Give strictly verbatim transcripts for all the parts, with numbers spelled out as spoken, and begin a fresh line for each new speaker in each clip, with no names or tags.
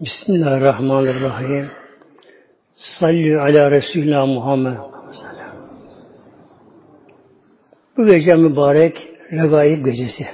Bismillahirrahmanirrahim. Salli ala Resulullah Muhammed. Bu gece mübarek Regaib gecesi.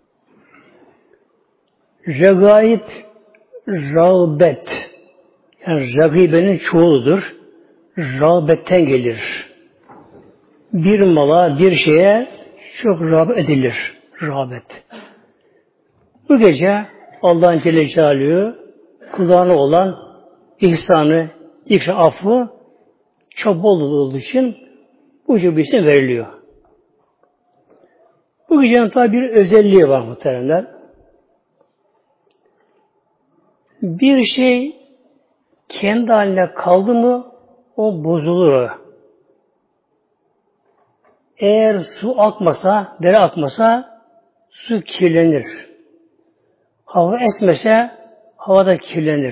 Regaib, rağbet. Yani regibenin çoğuludur. Rağbetten gelir. Bir mala, bir şeye çok rağbet edilir. Rağbet. Bu gece Allah'ın Celle Celaluhu kullarına olan ihsanı, ikram, affı çok bol olduğu için bu gibi bir isim veriliyor. Bu gecenin tabi bir özelliği var muhteremler. Bir şey kendi haline kaldı mı o bozulur. Eğer su akmasa, dere akmasa su kirlenir. Hava esmese havada kirlenir.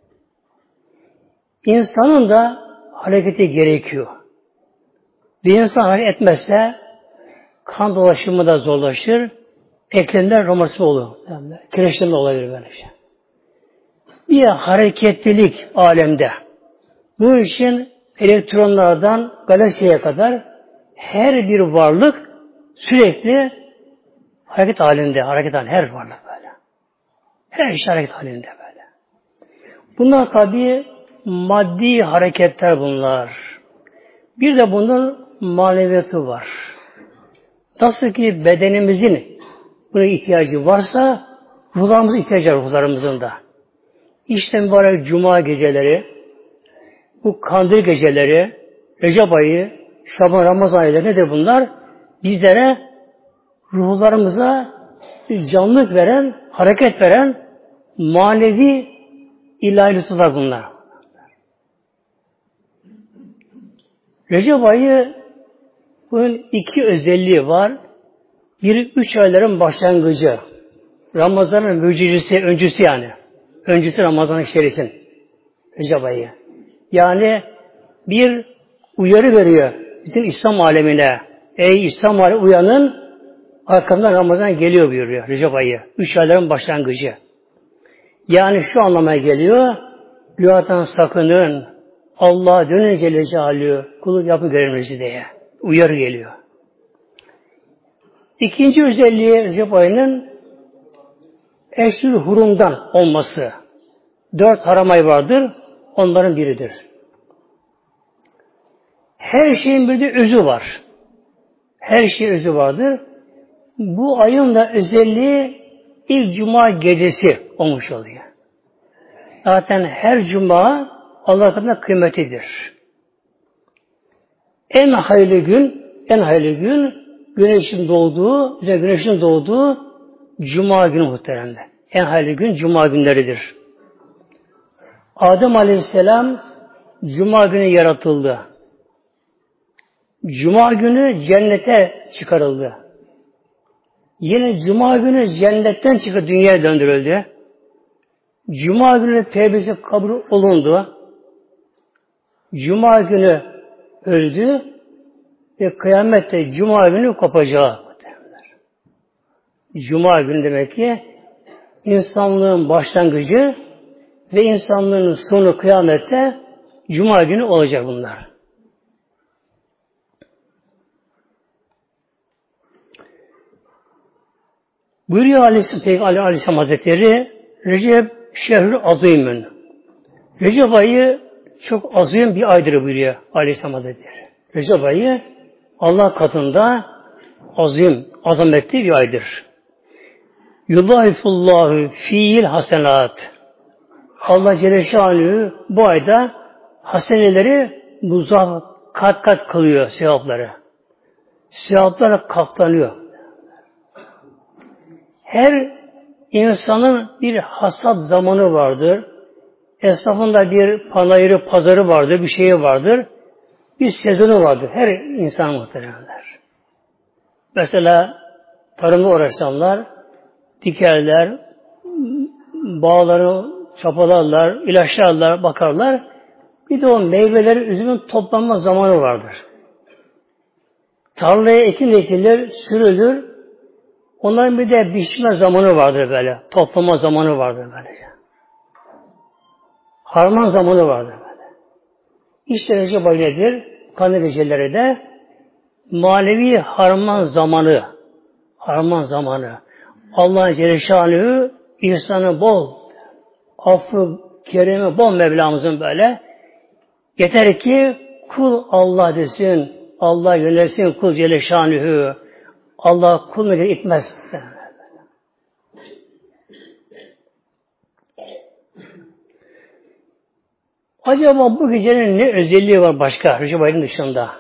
İnsanın da hareketi gerekiyor. Bir insan hareket etmezse kan dolaşımı da zorlaşır. Eklemler romatizma olur. Yani, kireçlenme olabilir böyle şey. Bir hareketlilik alemde. Bu için elektronlardan galaksiye kadar her bir varlık sürekli hareket halinde. Hareket halinde. Her varlık böyle. Her şey hareket halinde böyle. Bunlar tabi maddi hareketler bunlar. Bir de bunun maneviyatı var. Nasıl ki bedenimizin buna ihtiyacı varsa ruhlarımızın ihtiyacı var ruhlarımızın da. İşte mübarek cuma geceleri, bu kandil geceleri, Recep ayı, Şaban, Ramazan ayları nedir bunlar? Bizlere ruhlarımıza canlılık veren, hareket veren manevi ilahi lütuflar bunlar. Recep ayı bunun iki özelliği var. Biri üç ayların başlangıcı. Ramazan'ın mucizesi, öncüsü yani. Öncüsü Ramazan-ı Şerif'in. Recep ayı. Yani bir uyarı veriyor bütün İslam alemine. Ey İslam alemi uyanın, arkamdan Ramazan geliyor buyuruyor Recep ayı. Üç ayların başlangıcı. Yani şu anlamaya geliyor. Günahtan sakının. Allah'a dönün Celle Celaluhu. Kulluk yapın görevinizi diye. Uyarı geliyor. İkinci özelliği Recep ayının Eşhur Hurum'dan olması. Dört haram ay vardır. Onların biridir. Her şeyin bir de özü var. Her şeyin özü vardır. Bu ayın da özelliği ilk cuma gecesi olmuş oluyor. Zaten her cuma Allah katında kıymetidir. En hayırlı gün, en hayırlı gün güneşin doğduğu, güneşin doğduğu cuma günü muhteremler. En hayırlı gün cuma günleridir. Adem Aleyhisselam cuma günü yaratıldı. Cuma günü cennete çıkarıldı. Yine cuma günü cennetten çıkıp dünyaya döndürüldü. Cuma günü tevbesi kabul olundu. Cuma günü öldü ve kıyamette cuma günü kopacağı. Cuma günü demek ki insanlığın başlangıcı ve insanlığın sonu kıyamette cuma günü olacak bunlar. Buyuruyor Aleyhisselam, Aleyhisselam Hazretleri Recep şehrü azimün. Recep ayı çok azim bir aydır buyuruyor Aleyhisselam Hazretleri. Recep ayı Allah katında azim, azametli bir aydır. Yudâifullahu fiil hasenat. Allah Celle Şanuhu bu ayda haseneleri muzaf kat kat kılıyor sevapları. Sevaplara katlanıyor. Her insanın bir hasat zamanı vardır. Esnafında bir panayırı, pazarı vardır, bir şeyi vardır. Bir sezonu vardır. Her insan muhteremler. Mesela tarımda uğraşanlar dikerler, bağları çapalarlar, ilaçlarlar, bakarlar. Bir de o meyveleri, üzümün toplanma zamanı vardır. Tarlaya ekin ekilir, sürülür. Onların bir de biçme zamanı vardır böyle. Toplama zamanı vardır böyle. harman zamanı vardır. Böyle. İşte Recep ayı nedir? Kandil geceleri de manevi harman zamanı. Harman zamanı. Allah'ın Celle Şanlı'yı ihsanı bol, affı, keremi bol Mevlamızın böyle. Yeter ki kul Allah desin, Allah yönelsin kul Celle Şanlı'yı. Allah kulunu geri itmez. Acaba bu gecenin ne özelliği var başka Recep ayının dışında?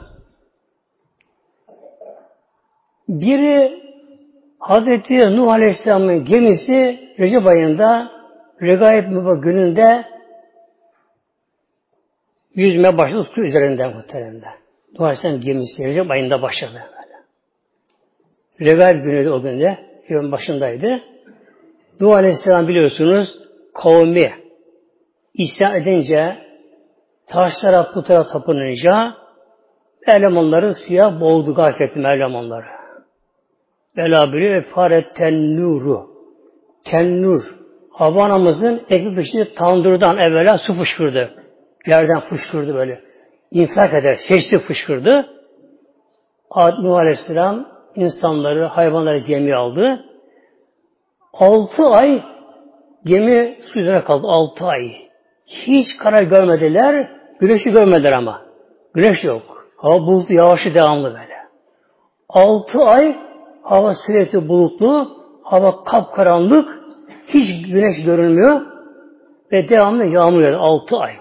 Biri Hazreti Nuh Aleyhisselam'ın gemisi Recep ayında Regaib Mübarek gününde yüzmeye başladı su üzerinde muhteremde. Nuh Aleyhisselam gemisi Recep ayında başladı. Regaib günüydü o günde. Yılın başındaydı. Nuh Aleyhisselam biliyorsunuz kavmi isyan edince taşlara putlara tapınınca elemanları suya boğdu, gark etti elemanları. Vela biliyor faret tennuru. Tennur. Hava anamızın ekmek piştiği tandırdan evvela su fışkırdı. Yerden fışkırdı böyle. İnfilak eder. Seçti fışkırdı. Nuh Aleyhisselam insanları, hayvanları gemiye aldı. Altı ay gemi su üzerine kaldı. Altı ay. Hiç karar görmediler. Güneşi görmediler ama. Güneş yok. Hava bulutlu, yağışı devamlı böyle. Altı ay hava sürekli bulutlu, hava kapkaranlık, hiç güneş görünmüyor ve devamlı yağmur yağıyor. Altı ay.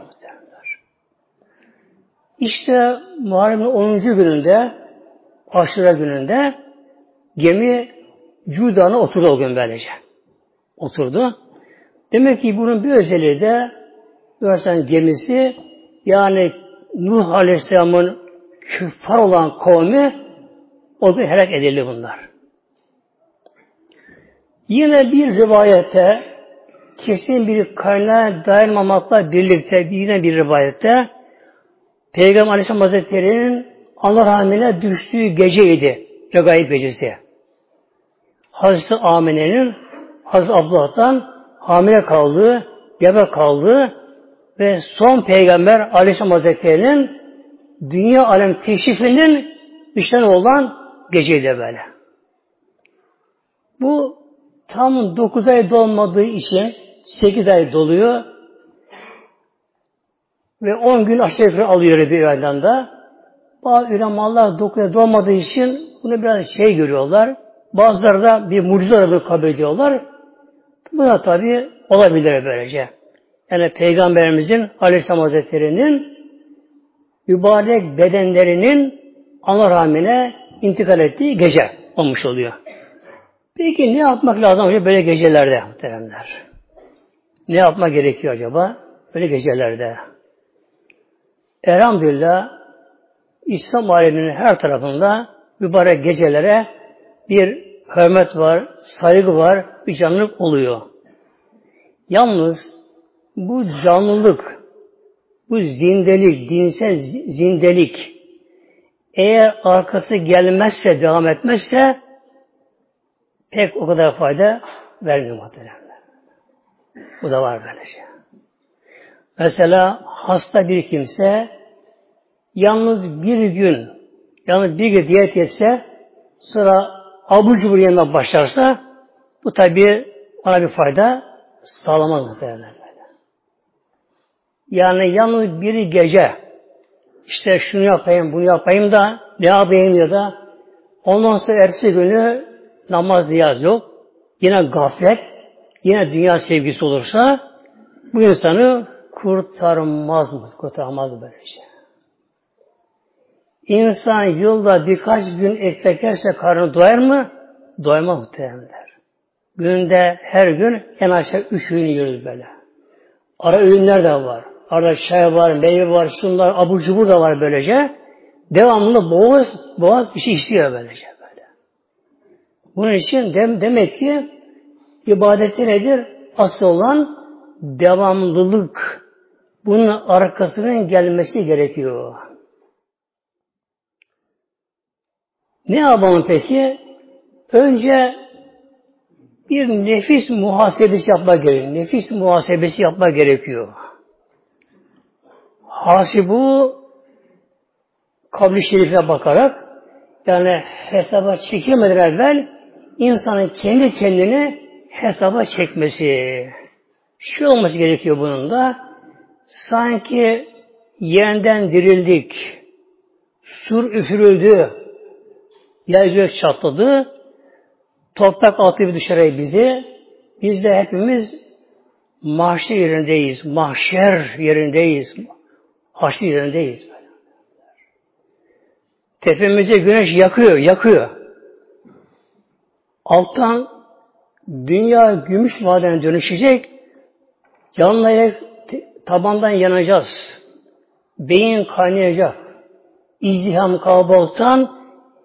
İşte Muharrem'in onuncu gününde, Aşura gününde gemi Cuda'na oturdu o gün böylece. Oturdu. Demek ki bunun bir özelliği de Aleyhisselam gemisi, yani Nuh Aleyhisselam'ın küffar olan kavmi o gün helak edildi bunlar. Yine bir rivayette kesin bir kaynağa dayanmamakla birlikte yine bir rivayette Peygamber Aleyhisselam Hazretleri'nin Allah rahmetine düştüğü geceydi. Regaib gecesi. Hazreti Amine'nin Hazreti Abdullah'tan hamile kaldığı, gebe kaldığı ve son Peygamber Aleyhisselam Hazretleri'nin dünya alem teşrifinin işten olan geceydi böyle. Bu tam dokuz ay dolmadığı için sekiz ay doluyor ve on gün aşağı yukarı alıyor bir aydan da. Bazı ulemalar dokuz ay dolmadığı için bunu biraz şey görüyorlar. Bazıları da bir mucize olarak kabul ediyorlar. Bu da tabii olabilir böylece. Yani Peygamberimizin Aleyhisselam Hazretleri'nin mübarek bedenlerinin Allah rahmine intikal ettiği gece olmuş oluyor. Peki ne yapmak lazım acaba böyle gecelerde muhteremler? Ne yapmak gerekiyor acaba böyle gecelerde? Elhamdülillah İslam aleminin her tarafında mübarek gecelere bir hürmet var, saygı var, bir canlılık oluyor. Yalnız bu canlılık, bu zindelik, dinsel zindelik eğer arkası gelmezse, devam etmezse pek o kadar fayda vermiyor muhtemelen. Bu da var böylece. Mesela hasta bir kimse yalnız bir gün, yalnız bir gün diyet etse, sonra abur cubur yemeye başlarsa, bu tabi ona bir fayda sağlamaz muhtemelen. Yani yalnız bir gece, işte şunu yapayım, bunu yapayım da, ne yapayım ya da, ondan sonra ertesi günü namaz, niyaz yok, yine gaflet, yine dünya sevgisi olursa, bu insanı kurtarmaz mı? Kurtarmaz böyle şey. İnsan yılda birkaç gün ekmek yerse karnı doyar mı? Doymaz muhtemelenler. Günde her gün en aşağı üç öğün yiyoruz böyle. Ara öğünler de var. Arada çay var, meyve var, şunlar, abur cubur da var böylece. Devamlı boğaz, boğaz bir şey istiyor böylece böyle. Bunun için dem demek ki ibadeti nedir? Asıl olan devamlılık. Bunun arkasının gelmesi gerekiyor. Ne yapalım peki? Önce bir nefis muhasebesi yapmak gerekiyor. Nefis muhasebesi yapmak gerekiyor. hasibu kabli şerife bakarak yani hesaba çekilmeden evvel insanın kendi kendini hesaba çekmesi. Şu olması gerekiyor bunun da. Sanki yeniden dirildik. Sur üfürüldü. Yer gök çatladı. Toprak altı bir dışarıya bizi. Biz de hepimiz mahşer yerindeyiz. Mahşer yerindeyiz. Haşr yerindeyiz. Tepemize güneş yakıyor, yakıyor. Alttan dünya gümüş madene dönüşecek. Yanlayarak tabandan yanacağız. Beyin kaynayacak. İzdiham kalabalıktan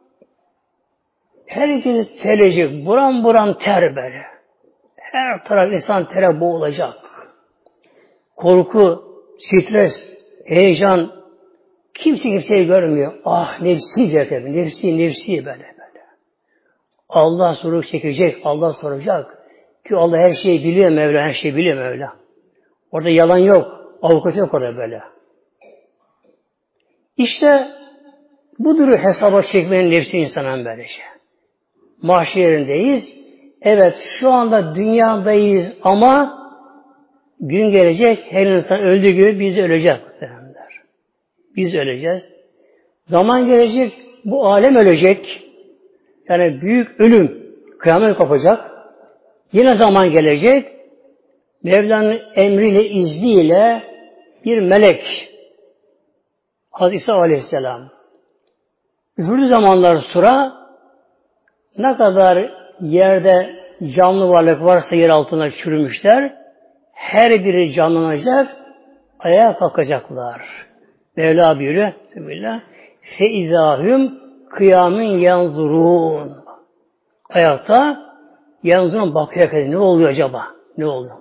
herkes terecek. Buram buram ter böyle. Her taraf insan tere boğulacak. Korku, stres, heyecan, kimse kimseyi görmüyor. Ah nefsi cekebi, nefsi nefsi böyle böyle. Allah soru çekecek, Allah soracak. Ki Allah her şeyi biliyor Mevla, her şeyi biliyor Mevla. Orada yalan yok, avukat yok orada böyle. İşte budur hesaba çekmenin nefsi insanın böylece. Mahşerindeyiz. Evet şu anda dünyadayız ama gün gelecek her insan öldüğü gibi biz öleceğiz. Biz öleceğiz. Zaman gelecek bu alem ölecek. Yani büyük ölüm kıyamet kopacak. Yine zaman gelecek. Mevla'nın emriyle, izniyle bir melek Hazreti İsa Aleyhisselam üfürlü zamanlar sonra ne kadar yerde canlı varlık varsa yer altına çürümüşler, her biri canlanacak, ayağa kalkacaklar. Mevla buyuruyor, فَاِذَاهُمْ kıyamin yanzurun. Ayakta yanzurun bakıyor. Ne oluyor acaba? Ne oluyor?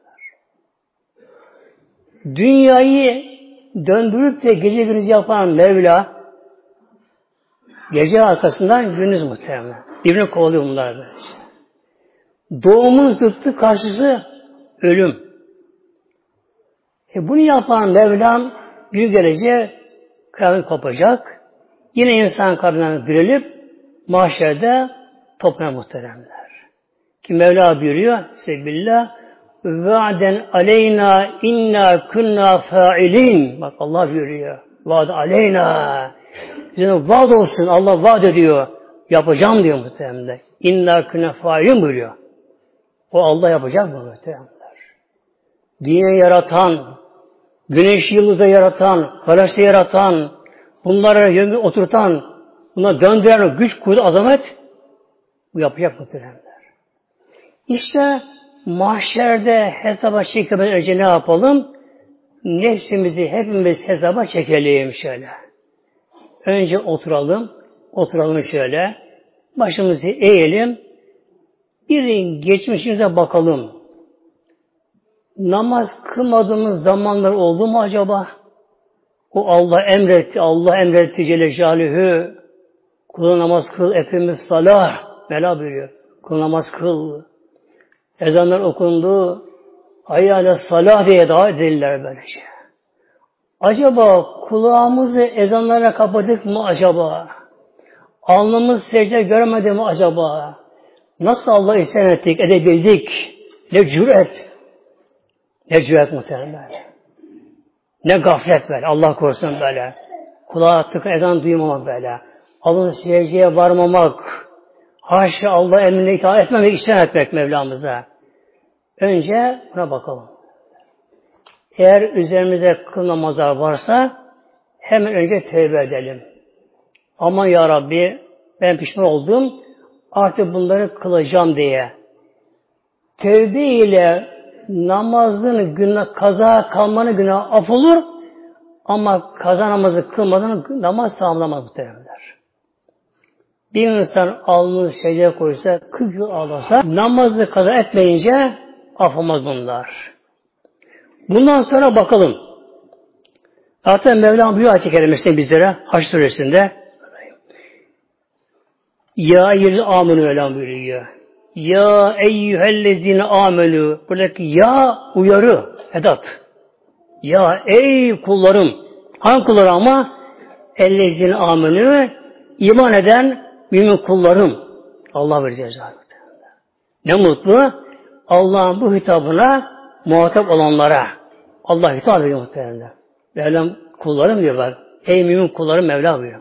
Dünyayı döndürüp de gece gündüz yapan Mevla gece arkasından gündüz muhtemelen. Birbirini kovalıyor bunlar böylece. Doğumun zıttı karşısı ölüm. E bunu yapan Mevlam gün gelecek kıyamet kopacak. Yine insan kabirlerine dirilip mahşerde toplana muhteremler. Ki Mevla buyuruyor Sebillah Va'den aleyna inna kunna fa'ilin. Bak Allah buyuruyor. Vaad aleyna. Bize vaad olsun. Allah vaad ediyor. Yapacağım diyor muhteremler. İnna kunna fa'ilin buyuruyor. O Allah yapacak mı muhteremler? Dünyayı yaratan, güneş yıldızı yaratan, galaksi yaratan, bunlara yönü oturtan, buna döndüren güç, kuvvet, azamet bu yapacak muhteremler. İşte mahşerde hesaba çekmeden önce ne yapalım? Nefsimizi hepimiz hesaba çekelim şöyle. Önce oturalım, oturalım şöyle. Başımızı eğelim. Bir geçmişimize bakalım. Namaz kılmadığımız zamanlar oldu mu acaba? O Allah emretti, Allah emretti Celle Celaluhu. Kula namaz kıl, hepimiz salah. Mevla buyuruyor. Kula namaz kıl. Ezanlar okundu. Hayyâle salah diye davet edilirler böylece. Acaba kulağımızı ezanlara kapadık mı acaba? Alnımız secde görmedi mi acaba? Nasıl Allah'ı isyan ettik, edebildik? Ne cüret! Ne cüret muhtemelen. Ne gaflet böyle, Allah korusun böyle. Kulağa tıkı ezan duymamak böyle. Alın secdeye varmamak. Haşa Allah emrine itaat etmemek, isyan etmek Mevlamıza. Önce buna bakalım. Eğer üzerimize kıl namazlar varsa hemen önce tevbe edelim. Aman ya Rabbi ben pişman oldum. Artık bunları kılacağım diye. Tevbe ile namazın günah, kaza kalmanın günahı af olur. Ama kaza namazı kılmadan namaz tamamlamaz muhtemelenler. Bir insan alnını secdeye koysa, kırk yıl ağlasa, namazı kaza etmeyince af olmaz bunlar. Bundan sonra bakalım. Zaten Mevlam buyuruyor ayet-i kerimesinde bizlere Haç suresinde Ya eyyühel âmenû Mevlam buyuruyor. Ya eyyühellezine âmenû. Buradaki ya uyarı, edat. Ya ey kullarım, Hangi kulları ama? Ellezine amenü, iman eden mümin kullarım. Allah verecek cezayı. Ne mutlu Allah'ın bu hitabına muhatap olanlara. Allah hitap ediyor muhtemelen. Mevlam kullarım diyorlar. Ey mümin kullarım Mevla buyuruyor.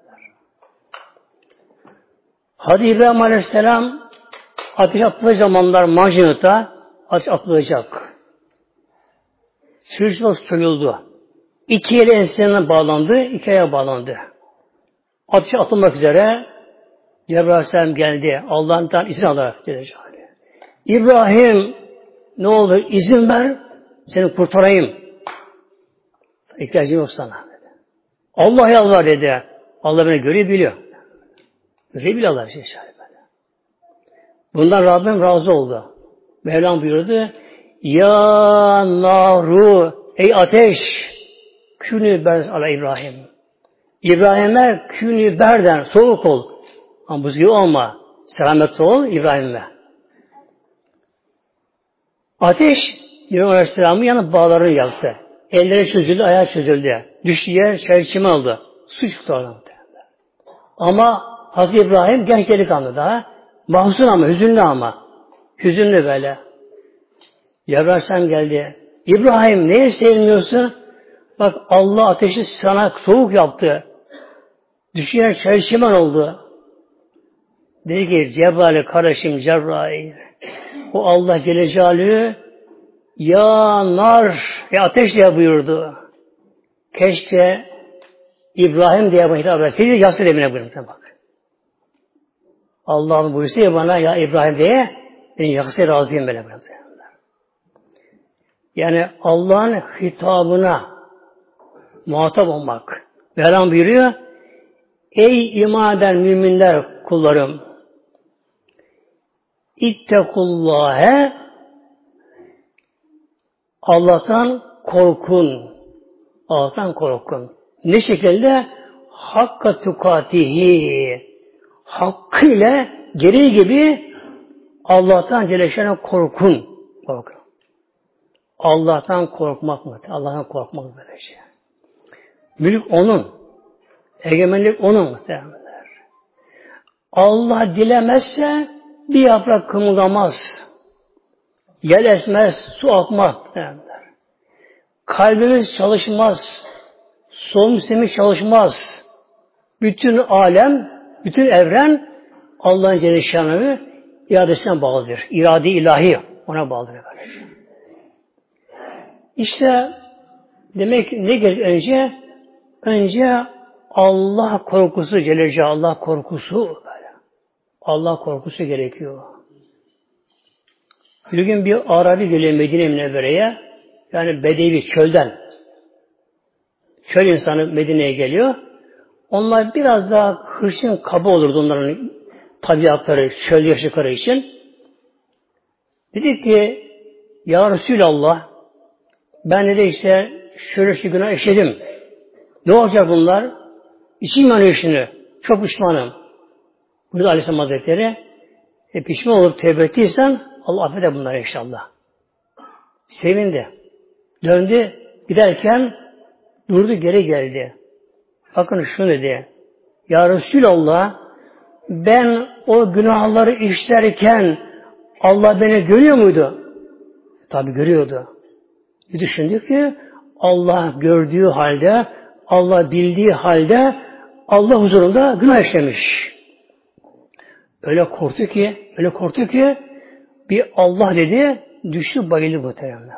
Hadi İbrahim Aleyhisselam ateş attığı zamanlar Macinut'a ateş atılacak. Sürüşmez soyuldu. İki eli ensesine bağlandı, iki ayağa bağlandı. Ateş atılmak üzere Cebrail Aleyhisselam geldi. Allah'tan izin alarak Celle İbrahim ne olur izin ver, seni kurtarayım. İhtiyacım yok sana. Dedi. Allah yalvar dedi. Allah beni görüyor, biliyor. Görüyor, biliyor Allah bir şey. Bundan Rabbim razı oldu. Mevlam buyurdu. Ya naru, ey ateş, künü ber ala İbrahim. İbrahim'e künü berden, soğuk ol. Ama buz gibi olma. Selametli ol İbrahim'e. Ateş, İbrahim Aleyhisselam'ın yanı bağlarını yaktı. Elleri çözüldü, ayağı çözüldü. Düştü yer, çelişimi aldı. Su çıktı oradan. Ama Hazreti İbrahim genç delikanlı daha. Mahzun ama, hüzünlü ama. Hüzünlü böyle. Cebrail Aleyhisselam geldi. İbrahim neye sevmiyorsun? Bak Allah ateşi sana soğuk yaptı. Düşüyen çelişimen oldu. Dedi ki Cebrail kardeşim Cebrail. O Allah Celle Celaluhu ya nar ya ateş diye buyurdu. Keşke İbrahim diye bana hitap etseydi yasir emine buyurdu. Bak. Allah'ın buyursa ya bana ya İbrahim diye ben yakası razıyım böyle buyurdu. Yani Allah'ın hitabına muhatap olmak. Mevlam buyuruyor. Ey iman eden müminler kullarım. İttekullâhe Allah'tan korkun. Allah'tan korkun. Ne şekilde? Hakka tukatihi. Hakkıyla gereği gibi Allah'tan Celle Şan'a korkun. Korkun. Allah'tan korkmak mı? Allah'tan korkmak böyle şey. Mülk onun. Egemenlik onun muhtemelenler. Allah dilemezse bir yaprak kımıldamaz. Yel esmez, su akmaz. Kalbimiz çalışmaz. Solunum sistemi çalışmaz. Bütün alem, bütün evren Allah'ın Celle Şanı'nı iradesine bağlıdır. İrade ilahi ona bağlıdır. Böylece. İşte demek ne gerek önce? Önce Allah korkusu, Celle Celaluhu Allah korkusu böyle. Allah korkusu gerekiyor. Bir gün bir Arabi geliyor Medine Münevvere'ye, yani Bedevi çölden. Çöl insanı Medine'ye geliyor. Onlar biraz daha hırçın kaba olurdu onların tabiatları, çöl yaşadıkları için. Dedi ki, Ya Resulallah, ben de işte şöyle şu günah işledim. Ne olacak bunlar? İçim yanıyor şimdi. Çok pişmanım. Burada Aleyhisselam Hazretleri e, pişman olup tevbe ettiysen Allah affeder bunları inşallah. Sevindi. Döndü. Giderken durdu geri geldi. Bakın şunu dedi. Ya Resulallah ben o günahları işlerken Allah beni görüyor muydu? Tabi görüyordu. Bir düşündü ki Allah gördüğü halde, Allah bildiği halde Allah huzurunda günah işlemiş. Öyle korktu ki, öyle korktu ki bir Allah dedi, düştü bayıldı muhtemelen.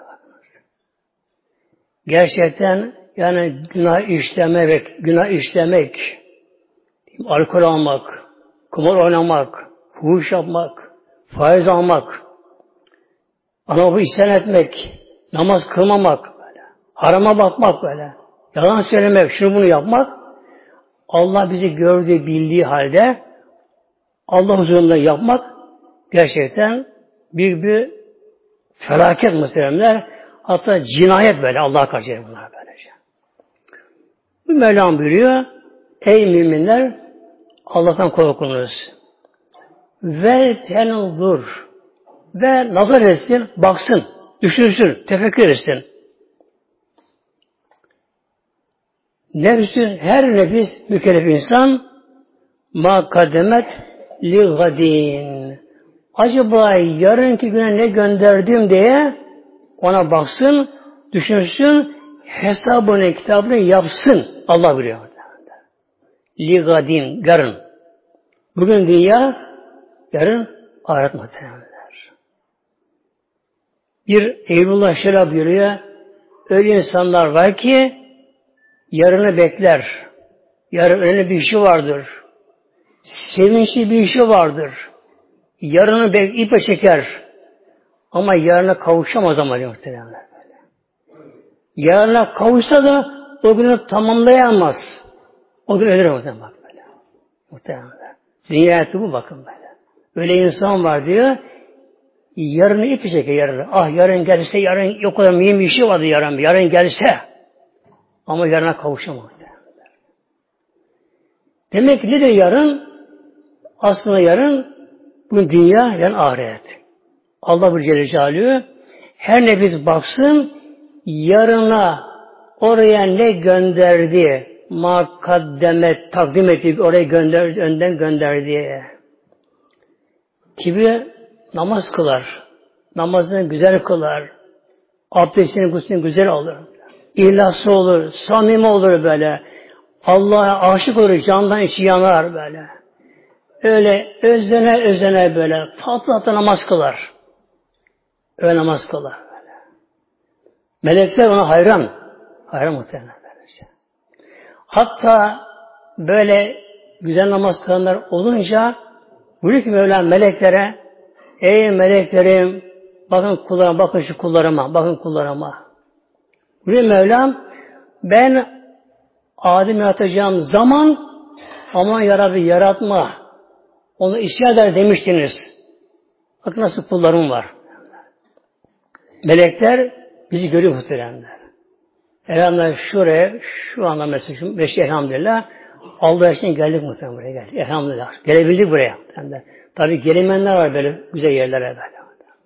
Gerçekten yani günah işlemek, günah işlemek, alkol almak, kumar oynamak, fuhuş yapmak, faiz almak, ana bu isyan etmek, namaz kılmamak, böyle, harama bakmak böyle, yalan söylemek, şunu bunu yapmak, Allah bizi gördüğü, bildiği halde Allah huzurunda yapmak gerçekten büyük bir felaket muhteremler. Hatta cinayet böyle. Allah'a karşı bunlar böylece. Bu Mevlam buyuruyor. Ey müminler Allah'tan korkunuz. Ve tenuldur. Ve nazar etsin, baksın, düşünsün, tefekkür etsin. Nefsün her nefis mükellef insan ma kademet li gadin. Acaba yarınki güne ne gönderdim diye ona baksın, düşünsün, hesabını, kitabını yapsın. Allah biliyor. Li gadin, yarın. Bugün dünya, yarın ahiret muhtemelenler. Bir Eylullah şöyle buyuruyor, öyle insanlar var ki yarını bekler. Yarın önemli bir işi vardır. Sevinçli bir işi vardır. Yarını bek ipe çeker. Ama yarına kavuşamaz ama muhtemelen. Yarına kavuşsa da o günü tamamlayamaz. O gün ölür muhtemelen. Muhtemelen. Dünya hayatı bu bakın böyle. Öyle insan var diyor. Yarını ipi çeker yarını. Ah yarın gelse yarın yok kadar mühim bir işi vardı yarın. Yarın gelse. Ama yarına kavuşamaz. Demek ki nedir yarın? Aslında yarın bugün dünya, yarın ahiret. Allah bu Celle Celaluhu her nefis baksın yarına oraya ne gönderdi, makaddemet takdim etti, oraya gönderdi, önden gönderdi. Kimi namaz kılar, namazını güzel kılar, abdestini, guslünü güzel alır, İhlaslı olur, samimi olur böyle, Allah'a aşık olur, candan içi yanar böyle. Öyle özlene özlene böyle tatlı tatlı namaz kılar. Öyle namaz kılar böyle. Melekler ona hayran. Hayran muhtemelen. Hatta böyle güzel namaz kılanlar olunca buyuruyor ki Mevlam meleklere ey meleklerim bakın kullarıma, bakın şu kullarıma, bakın kullarıma. Buyuruyor Mevlam ben Adem'i yaratacağım zaman aman ya Rabbi yaratma onu isyan eder demiştiniz. Bakın nasıl kullarım var. Melekler bizi görüyor muhteremler. Elhamdülillah şuraya, şu anda mesela şu beşi elhamdülillah Allah için geldik muhtemelen buraya geldik. Elhamdülillah. Gelebildik buraya. Tabi gelemeyenler var böyle güzel yerlere böyle.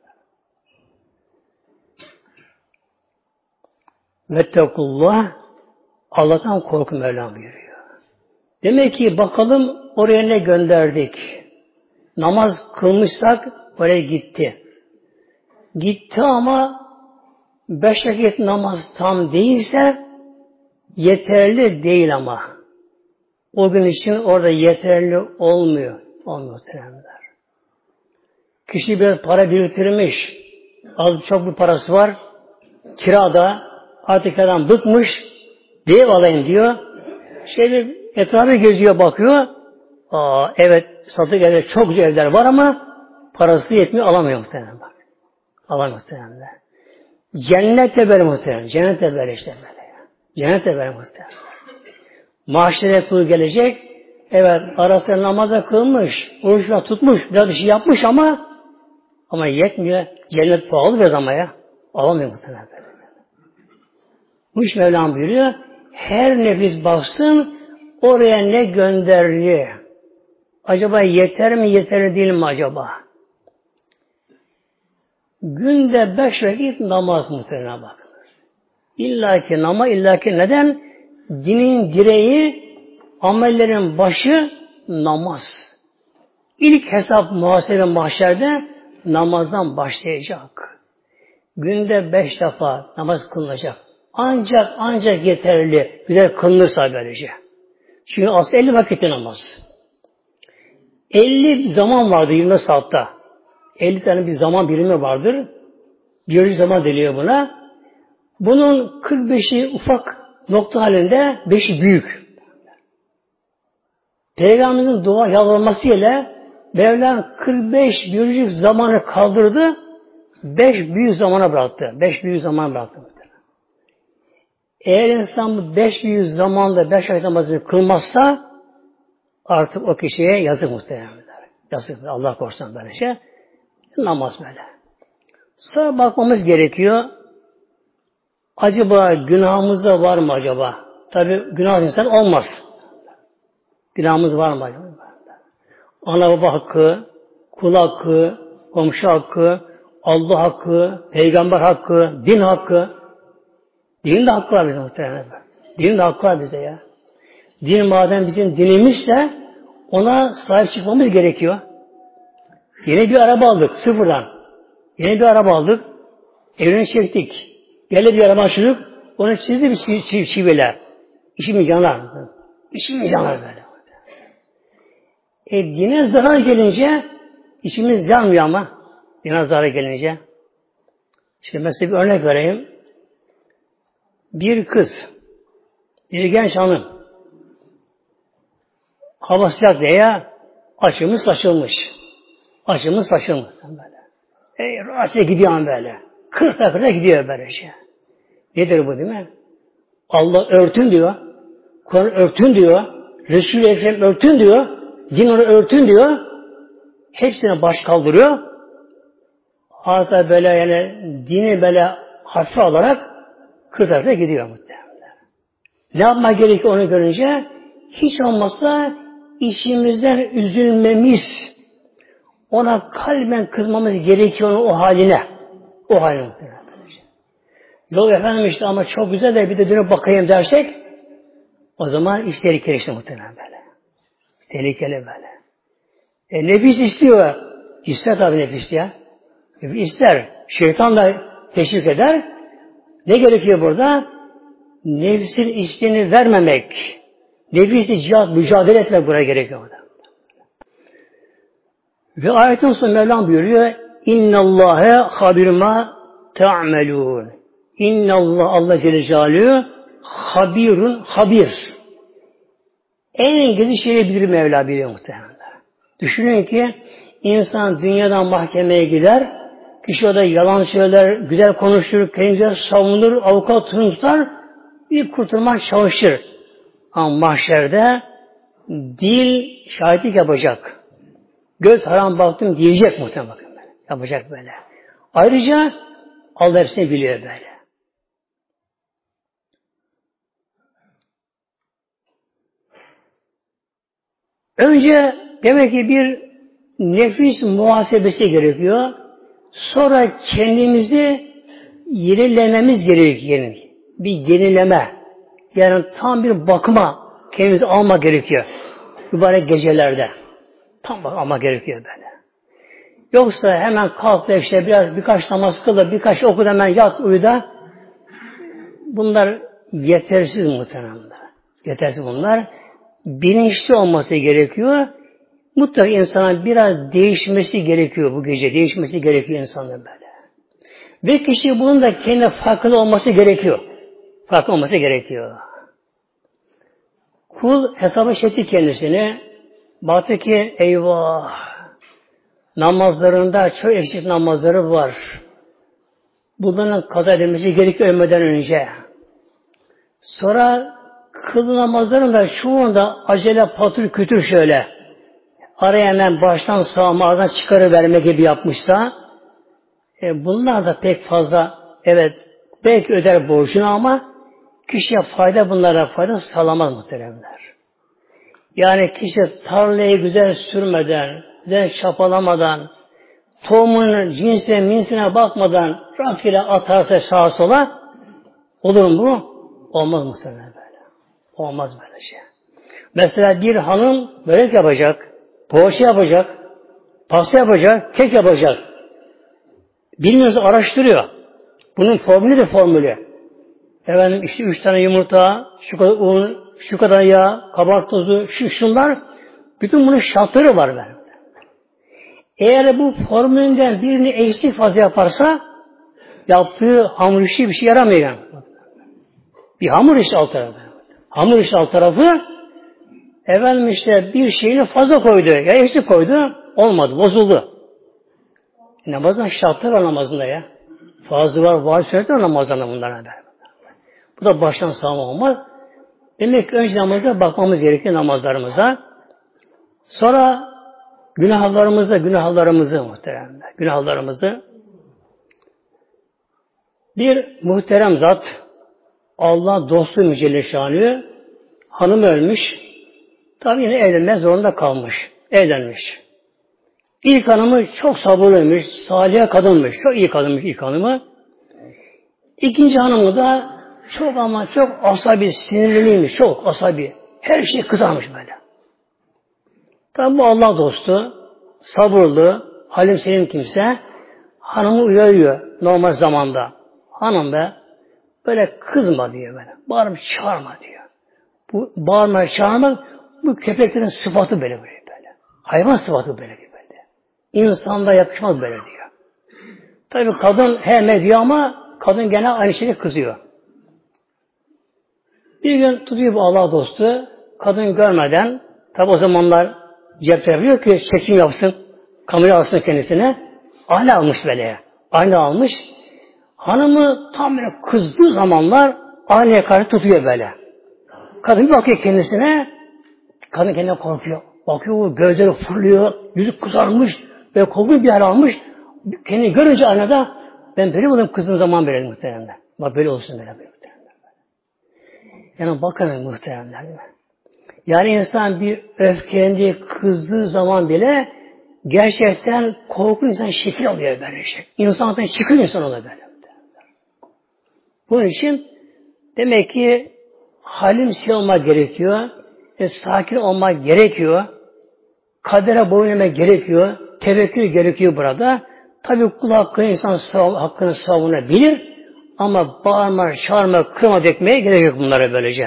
Vettekullah Allah'tan korkun Mevlam buyuruyor. Demek ki bakalım oraya ne gönderdik. Namaz kılmışsak oraya gitti. Gitti ama beş vakit namaz tam değilse yeterli değil ama. O gün için orada yeterli olmuyor. Olmuyor muhtemelenler. Kişi biraz para biriktirmiş. Az çok bir parası var. Kirada artık adam bıkmış. Bir ev alayım diyor. Şeyde etrafı geziyor bakıyor. Aa, evet satık evde çok güzel evler var ama parası yetmiyor alamıyor muhtemelen bak. Alamıyor muhtemelen. Cennet de böyle muhtemelen. Cennet de böyle işte böyle. Cennet de böyle muhtemelen. Mahşere kulu gelecek. Evet arasında namaza kılmış. Oruçla tutmuş. Biraz bir şey yapmış ama ama yetmiyor. Cennet pahalı biraz ama ya. Alamıyor muhtemelen böyle. Bu iş Mevlam buyuruyor. Her nefis baksın oraya ne gönderdi? Acaba yeter mi yeterli değil mi acaba? Günde beş vakit namaz muhtemelen bakınız. İlla ki nama, illa ki neden? Dinin direği, amellerin başı namaz. İlk hesap muhasebe mahşerde namazdan başlayacak. Günde beş defa namaz kılınacak. Ancak ancak yeterli, güzel kılınırsa böylece. Çünkü aslında elli vakitte namaz. elli zaman vardır yirmi saatte. elli tane bir zaman birimi vardır. Biyolojik zaman deniyor buna. Bunun kırk beşi ufak nokta halinde, beşi büyük. Peygamberimizin dua yalvarmasıyla Mevlam kırk beş biyolojik zamanı kaldırdı, beş büyük zamana bıraktı. beş büyük zaman bıraktı. Eğer insan bu beş büyük zamanda beş ayet namazını kılmazsa artık o kişiye yazık muhtemelen. Yazık. Allah korusun böyle şey. Namaz böyle. Sonra bakmamız gerekiyor. Acaba günahımızda var mı acaba? Tabi günah insan olmaz. Günahımız var mı acaba? Ana baba hakkı, kul hakkı, komşu hakkı, Allah hakkı, peygamber hakkı, din hakkı. Din de hakkı var bizim muhtemelen. Dinin de hakkı var bizde ya. Din madem bizim dinimizse ona sahip çıkmamız gerekiyor. Yeni bir araba aldık sıfırdan. Yeni bir araba aldık. Evine çektik. Geldi bir araba çocuk. Onu çizdi bir çi- çi- çiviler. İşimiz yanar. İşimiz yanar böyle. E dine zarar gelince içimiz yanmıyor ama. Dine zarar gelince. Şimdi mesela bir örnek vereyim. Bir kız, bir genç hanım hava sıcak diye açılmış saçılmış. Açılmış saçılmış. Böyle. E, rahatça gidiyor böyle. Kırta kırta gidiyor böyle şey. Nedir bu değil mi? Allah örtün diyor. Kur'an örtün diyor. Resul-i Ekrem örtün diyor. Din onu örtün diyor. Hepsine baş kaldırıyor. Hatta böyle yani dini böyle hafife alarak kırta kırta gidiyor muhtemelen. Ne yapmak gerekiyor onu görünce? Hiç olmazsa işimizden üzülmemiz, ona kalben kızmamız gerekiyor onun o haline. O haline muhtemelen. Yok efendim işte ama çok güzel de bir de dönüp bakayım dersek o zaman iş tehlikeli işte muhtemelen böyle. Tehlikeli böyle. E nefis istiyor. İster tabii nefis ya. Nefis ister. Şeytan da teşvik eder. Ne gerekiyor burada? Nefsin isteğini vermemek. Nefisle cihat, mücadele etmek buraya gerekiyor burada. Ve ayetin sonu Mevlam buyuruyor İnna Allahe habirma ta'melun. İnna Allah Allah Celle Celaluhu habirun habir. En gizli şeyi bilir Mevla biliyor muhtemelen. Düşünün ki insan dünyadan mahkemeye gider, kişi orada yalan söyler, güzel konuşur, kendine savunur, avukat tutar, bir kurtulmak çalışır. Ama mahşerde dil şahitlik yapacak. Göz haram baktım diyecek muhtemelen. Yapacak böyle. Ayrıca Allah hepsini biliyor böyle. Önce demek ki bir nefis muhasebesi gerekiyor. Sonra kendimizi yenilememiz gerekiyor. Bir yenileme. Yani tam bir bakıma kendimizi alma gerekiyor. Mübarek gecelerde. Tam bak alma gerekiyor böyle. Yoksa hemen kalk da işte biraz birkaç namaz kıl da birkaç oku da hemen yat uyu da bunlar yetersiz muhtemelen. Yetersiz bunlar. Bilinçli olması gerekiyor. Mutlaka insana biraz değişmesi gerekiyor bu gece. Değişmesi gerekiyor insanın böyle. Ve kişi bunun da kendi farkında olması gerekiyor. Farkında olması gerekiyor. Kul hesaba çekti kendisini. Baktı ki eyvah namazlarında çok eksik namazları var. Bunların kaza edilmesi gerekiyor ölmeden önce. Sonra kıl namazların da çoğunda acele patır kütür şöyle. Araya hemen baştan sağma aradan çıkarıverme gibi yapmışsa e, bunlar da pek fazla evet belki öder borcunu ama kişiye fayda bunlara fayda sağlamaz muhteremler. Yani kişi tarlayı güzel sürmeden, güzel çapalamadan, tohumunun cinsine, minsine bakmadan rastgele atarsa sağa sola olur mu? Olmaz muhtemelen böyle. Olmaz böyle şey. Mesela bir hanım börek yapacak, poğaça yapacak, pasta yapacak, kek yapacak. Bilmiyorsa araştırıyor. Bunun formülü de formülü. Efendim işte üç tane yumurta, şu kadar un, şu kadar yağ, kabartma tozu, şu şunlar. Bütün bunun şartları var böyle. Eğer bu formülünden birini eksik fazla yaparsa yaptığı hamur işi bir şey yaramıyor. Bir hamur işi alt tarafı. Hamur işi alt tarafı efendim işte bir şeyini fazla koydu ya eksik koydu olmadı, bozuldu. Namazın şartları var namazında ya. Fazla var, var sünnetler var namazında bunlar. Bu da baştan sağma olmaz. Demek ki önce namaza bakmamız gerekiyor namazlarımıza. Sonra günahlarımıza, günahlarımızı muhteremler. Günahlarımızı bir muhterem zat Allah dostu Mücelle Şanı hanım ölmüş. Tabii yine evlenmek zorunda kalmış. Evlenmiş. İlk hanımı çok sabırlıymış, salih kadınmış. Çok iyi kadınmış ilk hanımı. İkinci hanımı da Çok ama çok asabi, sinirliymiş, çok asabi. Her şey kızarmış böyle. Tabi bu Allah dostu, sabırlı, halim selim kimse hanımı uyarıyor normal zamanda. Hanım be böyle kızma diyor böyle. Bağırma çağırma diyor. Bu bağırma çağırmak bu köpeklerin sıfatı böyle böyle. böyle. Hayvan sıfatı böyle böyle. İnsanda yakışmaz böyle diyor. Tabi kadın hem diyor ama kadın gene aynı şeyi kızıyor. Bir gün tutuyor bu Allah dostu. Kadın görmeden tabi o zamanlar cep telefonu yok ki çekim yapsın. Kamera alsın kendisine. Ayna almış böyle. Ayna almış. Hanımı tam böyle kızdığı zamanlar aynaya karşı tutuyor böyle. Kadın bir bakıyor kendisine. Kadın kendine korkuyor. Bakıyor gözleri fırlıyor. Yüzü kızarmış. Böyle korkunç bir hal almış. Kendini görünce aynada ben böyle olayım kızdığım zaman böyle muhteremler. Bak böyle olsun böyle böyle muhteremler. Yani bakın muhteremler değil mi? Yani insan bir öfkelendiği, kızdığı zaman bile gerçekten korkunç insan şekil alıyor böyle şey. İnsandan çıkıyor insan oluyor böyle. Bunun için demek ki halim sil olmak gerekiyor. E, sakin olmak gerekiyor. Kadere boyun eğmek gerekiyor. Tevekkül gerekiyor burada. Tabi kul hakkını insan sav- hakkını savunabilir. Ama bağırma, çağırma, kırma dökmeye gerek yok bunlara böylece.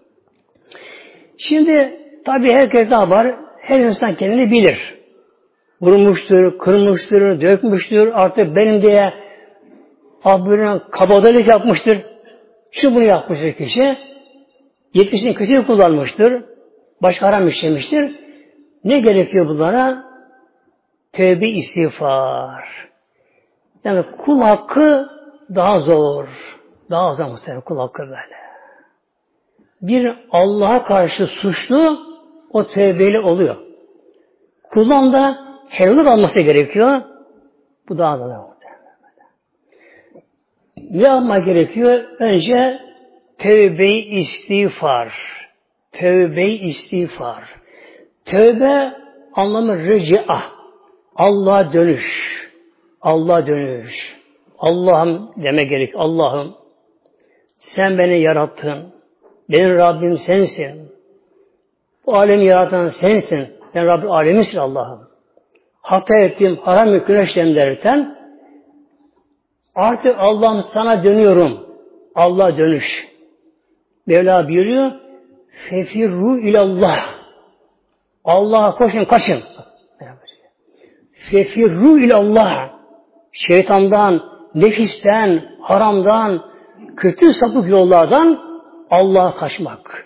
Şimdi tabi herkes ne var? Her insan kendini bilir. Vurmuştur, kırmıştır, dökmüştür. Artık benim diye abinin kabadayılık yapmıştır. Şu bunu yapmıştır kişi. Yetkisini kötü kullanmıştır. Başka haram işlemiştir. Ne gerekiyor bunlara? Tevbe istiğfar. Yani kul hakkı daha zor. Daha zor muhtemelen kul hakkı böyle. Bir Allah'a karşı suçlu o tevbeli oluyor. Kuldan da helal alması gerekiyor. Bu daha zor muhtemelen. Ne yapmak gerekiyor? Önce tevbe-i istiğfar. Tevbe-i istiğfar. Tevbe anlamı rıcı'a. Allah'a dönüş. Allah'a dönüş. Allah'ım deme gerek. Allah'ım sen beni yarattın. Benim Rabbim sensin. Bu alemi yaratan sensin. Sen Rabbim aleminsin Allah'ım. Hata ettim, haram güneşlerim derken artık Allah'ım sana dönüyorum. Allah'a dönüş. Mevla buyuruyor. Fefirru ilallah. Allah'a koşun, kaçın. Fefirru ilallah. Şeytandan, nefisten, haramdan, kötü sapık yollardan Allah'a kaçmak.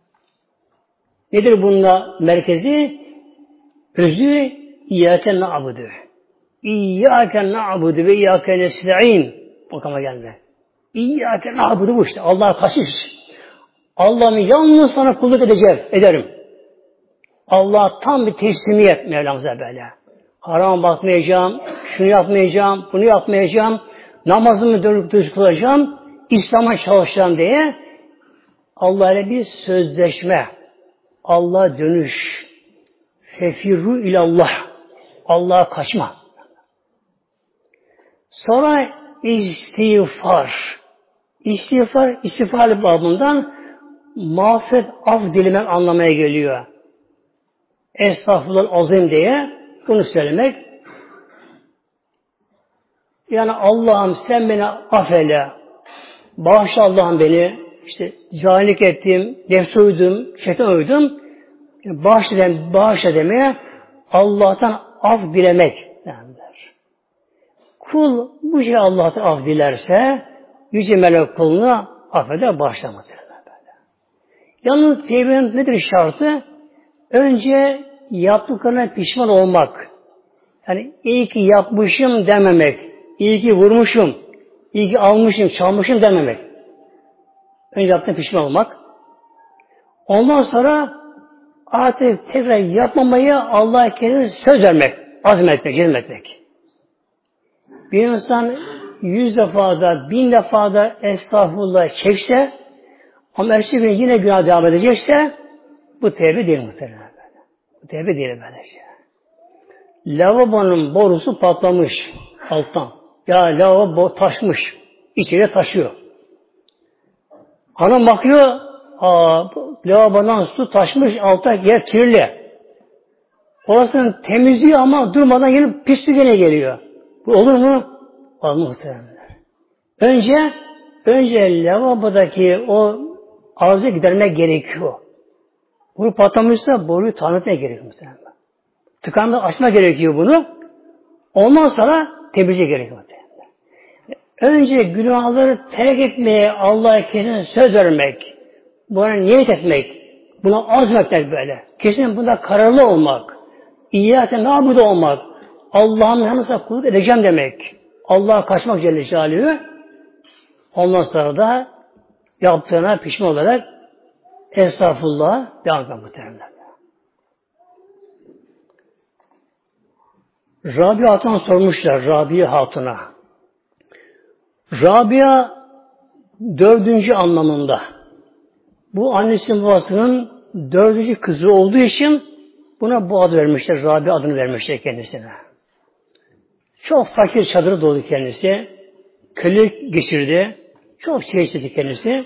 Nedir bununla merkezi? Özü İyyâke na'budu. İyyâke na'budu ve İyyâke nesta'in. Bakama gelme. İyyâke na'budu bu işte. Allah'a kaçış. Allah'ım yalnız sana kulluk edeceğim, ederim. Allah'a tam bir teslimiyet Mevlamıza böyle. Haram bakmayacağım, şunu yapmayacağım, bunu yapmayacağım, namazımı dönüp düz kılacağım, İslam'a çalışacağım diye Allah ile bir sözleşme, Allah'a dönüş, fefirru ilallah, Allah'a kaçma. Sonra istiğfar. İstiğfar, istiğfar babından mağfiret, af dilemek anlamaya geliyor. Estağfurullah azim diye bunu söylemek. Yani Allah'ım sen beni affeyle, bağışla Allah'ım beni, işte cahillik ettim, nefse uydum, şeytan uydum, bağışla, bağışla demeye Allah'tan af dilemek derler. Kul bu şey Allah'tan af dilerse yüce melek kulunu affeder, bağışlamaz derler. Yalnız tevbenin nedir şartı? Önce yaptıklarına pişman olmak. Yani iyi ki yapmışım dememek. İyi ki vurmuşum. İyi ki almışım, çalmışım dememek. Önce yaptığına pişman olmak. Ondan sonra artık tekrar yapmamaya Allah'a kendine söz vermek. Azmetmek, cezmetmek. Bir insan yüz defa da, bin defa da estağfurullah çekse ama ertesi gün yine günah devam edecekse bu tevbe değil muhtemelen. Bu tevbe değil böylece. Lavabonun borusu patlamış alttan. Ya lavabo taşmış. İçeriye taşıyor. Hanım bakıyor, aa, lavabodan su taşmış, alta yer kirli. Orasını temizliyor ama durmadan gelip pis su gene geliyor. Bu olur mu? Olmaz muhtemelen. Önce, önce lavabodaki o arızayı gidermek gerekiyor. Boru patlamışsa boruyu tamir etmek gerekiyor muhtemelen. Tıkanma açma gerekiyor bunu. Ondan sonra temizlik gerekiyor muhtemelen. Önce günahları terk etmeye Allah'a kendine söz vermek, buna niyet etmek, buna azmetmek böyle. Kesin bunda kararlı olmak, İyyâke nâbudu olmak, Allah'ın yanısına kulluk edeceğim demek. Allah'a kaçmak Celle Celaluhu. Ondan sonra da yaptığına pişman olarak estağfurullah devam etmek muhtemelen. Rabia Hatun'a sormuşlar, Rabia Hatun'a. Rabia dördüncü anlamında. Bu annesinin babasının dördüncü kızı olduğu için buna bu adı vermişler, Rabia adını vermişler kendisine. Çok fakir çadırı doldu kendisi. Kölelik geçirdi. Çok şey istedi kendisi.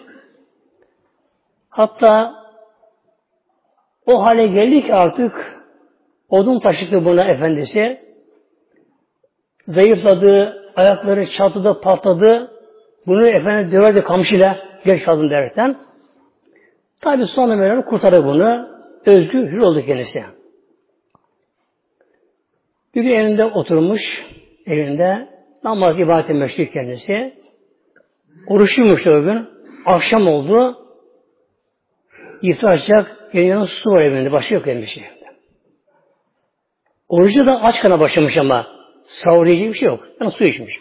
Hatta o hale geldi ki artık odun taşıdı buna efendisi. Zayıfladı, ayakları çatıda patladı. Bunu efendi döverdi kamçıyla, geç kaldın derken. Tabi sonra Mevlam kurtardı bunu. Özgür, hür oldu kendisi. Bir gün evinde oturmuş, evinde namaz ibadete meşgul kendisi. Oruçluymuş o gün. Akşam oldu. İftar açacak, yanında su var evinde, başka yok evinde şey. Orucu da aç kana başlamış ama sahur yiyecek bir şey yok. Yani su içmiş.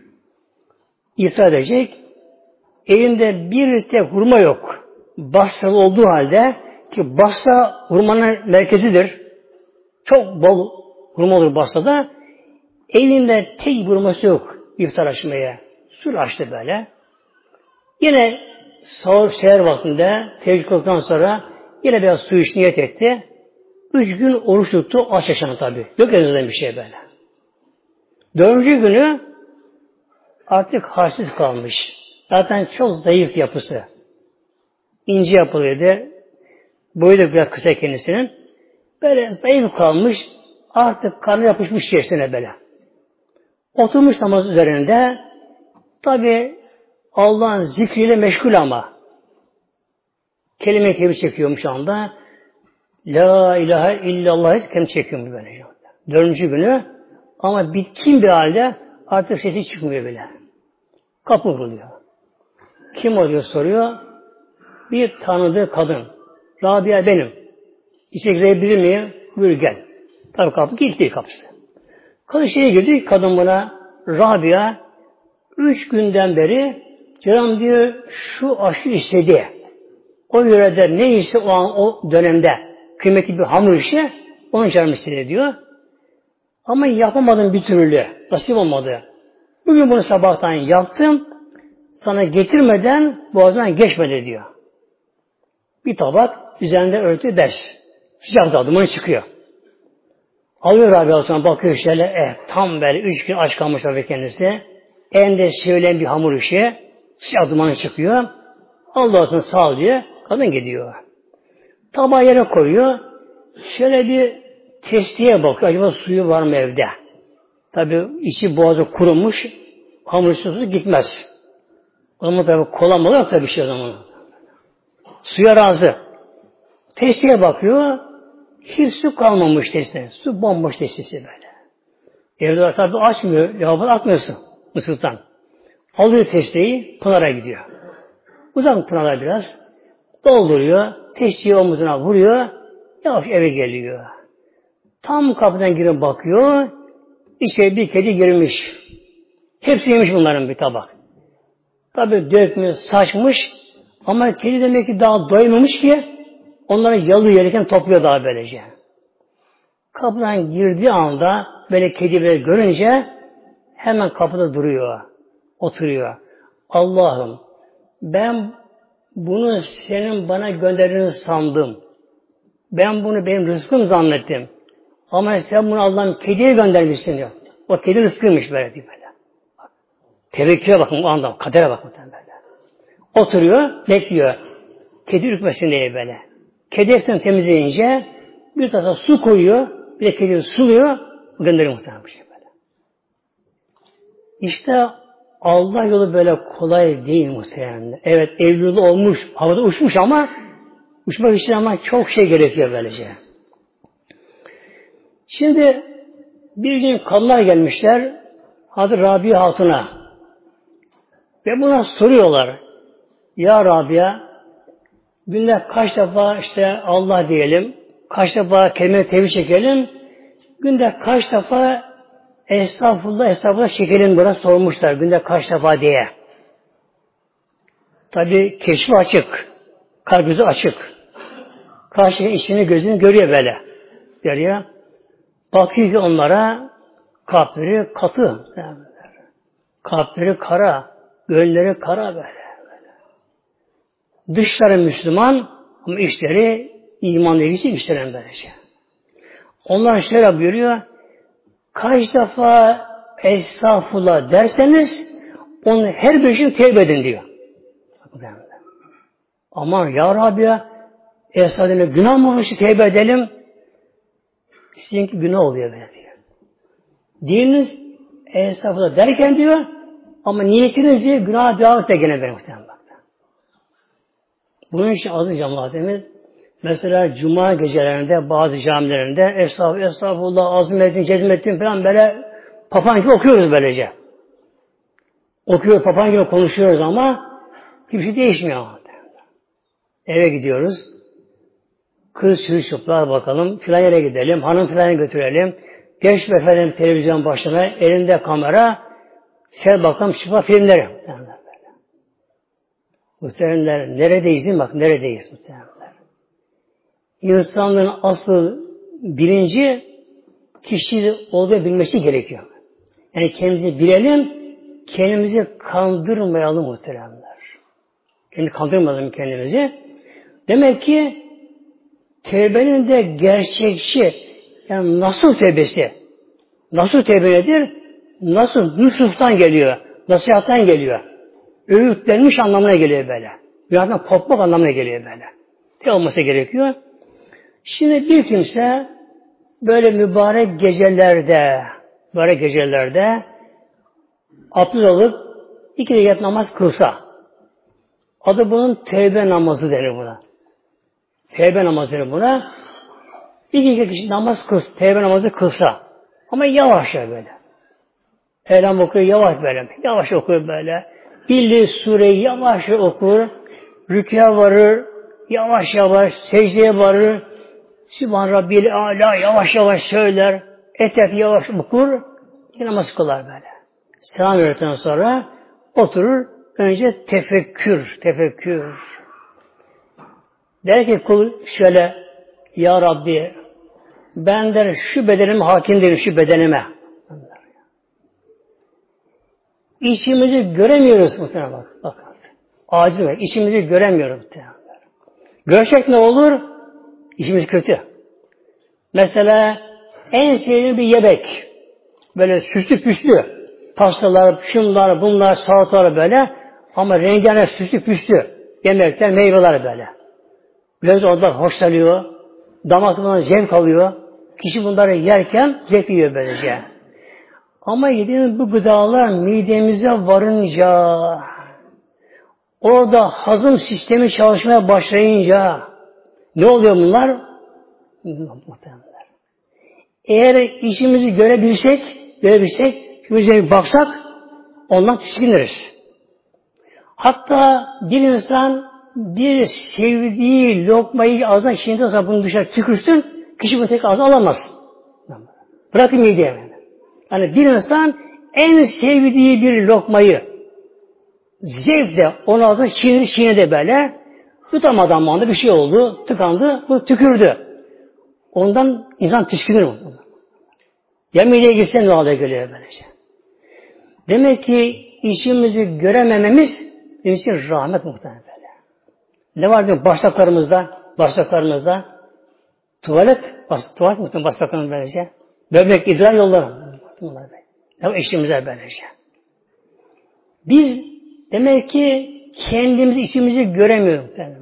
İftar edecek. Evinde bir tek hurma yok. Basra olduğu halde ki Basra hurmanın merkezidir. Çok bol hurma olur Basra'da. Elinde tek hurması yok iftar açmaya. Su açtı böyle. Yine sahur seher vaktinde teheccüd kıldıktan sonra yine biraz su iç niyet etti. Üç gün oruç tuttu. Aç yaşanı tabi. Yok elinden bir şey böyle. Dördüncü günü artık halsiz kalmış. Zaten çok zayıf yapısı. İnce yapılıydı. Boyu da biraz kısa kendisinin. Böyle zayıf kalmış. Artık karnı yapışmış içerisine böyle. Oturmuş namaz üzerinde. Tabi Allah'ın zikriyle meşgul ama. Kelime-i tevhid çekiyormuş şu anda. La ilahe illallah kelime çekiyormuş böyle. Dördüncü günü ama bitkin bir halde artık sesi çıkmıyor bile. Kapı vuruluyor. Kim oluyor soruyor. Bir tanıdığı kadın. Rabia benim. İçeri girebilir miyim? Buyur gel. Tabii kapı kilitli kapısı. Kadın şeye girdi. Kadın buna Rabia üç günden beri canım diyor şu aşı istedi. O yörede neyse o an o dönemde kıymetli bir hamur işi onun canım istedi diyor. Ama yapamadım bir türlü. Nasip olmadı. Bugün bunu sabahtan yaptım. Sana getirmeden boğazından geçmedi diyor. Bir tabak üzerinde örtü bez. Sıcak da dumanı çıkıyor. Alıyor Rabia sonra bakıyor şöyle. Eh, tam böyle üç gün aç kalmış tabii kendisi. En de sevilen bir hamur işi. Sıcak dumanı çıkıyor. Allah'ın sağ ol diye kadın gidiyor. Tabağı yere koyuyor. Şöyle bir testiye bakıyor. Acaba suyu var mı evde? Tabii içi boğazı kurumuş. Hamur suyu gitmez. O zaman tabii kola mı olur tabii bir şey o zaman. Suya razı. Testiye bakıyor. Hiç su kalmamış testide. Su bomboş testisi böyle. Evde tabii açmıyor. Lavabo atmıyorsun mısırdan. Alıyor testiyi. Pınar'a gidiyor. Uzak Pınar'a biraz. Dolduruyor. Testiyi omuzuna vuruyor. Yavaş eve geliyor. Tam kapıdan girip bakıyor. İçeri bir kedi girmiş. Hepsi yemiş bunların bir tabak. Tabii dökmüş, saçmış. Ama kedi demek ki daha doymamış ki onları yalı yerken topluyor daha böylece. Kapıdan girdiği anda böyle kedi böyle görünce hemen kapıda duruyor. Oturuyor. Allah'ım ben bunu senin bana gönderdiğini sandım. Ben bunu benim rızkım zannettim. Ama sen bunu Allah'ın kediye göndermişsin diyor. O kedi rızkıymış böyle diyor böyle. Tevekküle bakın o anda, kadere bakın böyle. Oturuyor, bekliyor. Kedi ürkmesin diye böyle. Kedi hepsini temizleyince bir tarafa su koyuyor, bir de kediyi suluyor, gönderiyor muhtemelen bir şey böyle. İşte Allah yolu böyle kolay değil muhtemelen. Evet, evliliği olmuş, havada uçmuş ama uçmak için ama çok şey gerekiyor böylece. Şimdi bir gün kadınlar gelmişler Hazreti Rabia Hatun'a ve buna soruyorlar. Ya Rabia, günde kaç defa işte Allah diyelim, kaç defa kelime-i tevhid çekelim, günde kaç defa estağfurullah, estağfurullah çekelim buna sormuşlar. Günde kaç defa diye. Tabi keşfi açık. Kalbimizi açık. Karşıdaki içini gözünü görüyor böyle. Görüyor. Bakıyor ki onlara kalpleri katı. Kalpleri kara. Gönülleri kara böyle. böyle. Dışları Müslüman ama içleri iman ilgisi içlenen böylece. Onlar şöyle buyuruyor. Kaç defa estağfurullah derseniz onun her bir işini tevbe edin diyor. Aman ya Rabbi estağfurullah günah mı olmuş tevbe edelim? Sizinki günah oluyor böyle diyor. Dininiz estağfurullah derken diyor ama niyetiniz diye günah devam de gene benim. Bunun için aziz cemaatimiz mesela cuma gecelerinde bazı camilerinde estağfurullah, estağfurullah, azmettin, cezmettin falan böyle papağan gibi okuyoruz böylece. Okuyor, papağan gibi konuşuyoruz ama hiçbir şey değişmiyor. Eve gidiyoruz. Kız çocuklar bakalım, filan yere gidelim, hanım filan götürelim. Geç efendim televizyon başına, elinde kamera, seyret bakalım şifa filmleri. Muhtemelenler, neredeyiz değil mi? Bak neredeyiz muhtemelenler. İnsanların asıl bilinci kişi olduğu bilmesi gerekiyor. Yani kendimizi bilelim, kendimizi kandırmayalım muhtemelenler. Kendimizi kandırmayalım kendimizi. Demek ki tevbenin de gerçekçi, yani nasıl tevbesi? Nasıl tevbe nedir? Nasıl? Nusuftan geliyor, nasihattan geliyor. Öğütlenmiş anlamına geliyor böyle. Günahdan kopmak anlamına geliyor böyle. Ne olması gerekiyor? Şimdi bir kimse böyle mübarek gecelerde, mübarek gecelerde abdest alıp iki rekat namaz kılsa, adı bunun tevbe namazı denir buna. Tevbe namazı denir buna. İki rekat kişi namaz kılsa, tevbe namazı kılsa, ama yavaş böyle. Elham okuyor yavaş böyle, yavaş okuyor böyle. Bildiği sureyi yavaş okur, rükûya varır, yavaş yavaş, secdeye varır, Sübhan Rabbil Âlâ yavaş yavaş söyler, etek yavaş okur, namaz kılar böyle. Selam verdikten sonra oturur, önce tefekkür, tefekkür. Der ki kul şöyle, Ya Rabbi, ben der şu bedenime hakim değilim, şu bedenime. İçimizi göremiyoruz muhtemelen bak. Bak. Aciz var. İçimizi göremiyoruz muhtemelen. Görsek ne olur? İçimiz kötü. Mesela en sevdiğim bir yemek. Böyle süslü püslü. Pastalar, şunlar, bunlar, salatalar böyle. Ama rengarenk süslü püslü. Yemekler, meyveler böyle. Biraz ondan hoşlanıyor. Damak tadından zevk alıyor. Kişi bunları yerken zevk yiyor böylece. Ama yediğimiz bu gıdalar midemize varınca, orada hazım sistemi çalışmaya başlayınca ne oluyor bunlar? Muhtemelenler. Eğer işimizi görebilsek, görebilsek, şöyle baksak, ondan tiskiniriz. Hatta bir insan bir sevdiği lokmayı ağzına şişirdiği zaman bunu dışarı tükürsün, kişi bunu tekrar ağzına alamaz. Bırakın mideye. Yani bir insan en sevdiği bir lokmayı zevkle onu ağzına çiğnedi, çiğnedi böyle. Tutamadı ama anda bir şey oldu, tıkandı, bu tükürdü. Ondan insan tiskinir. Ya mideye gitse ne hale geliyor böylece. Demek ki işimizi göremememiz bizim için rahmet muhtemelen böyle. Ne var diyor başlıklarımızda, başlıklarımızda tuvalet, baş, tuvalet muhtemelen başlıklarımızda böylece. Böbrek, idrar yolları. Ya eşimize böylece. Biz demek ki kendimizi, içimizi göremiyoruz. Böyle.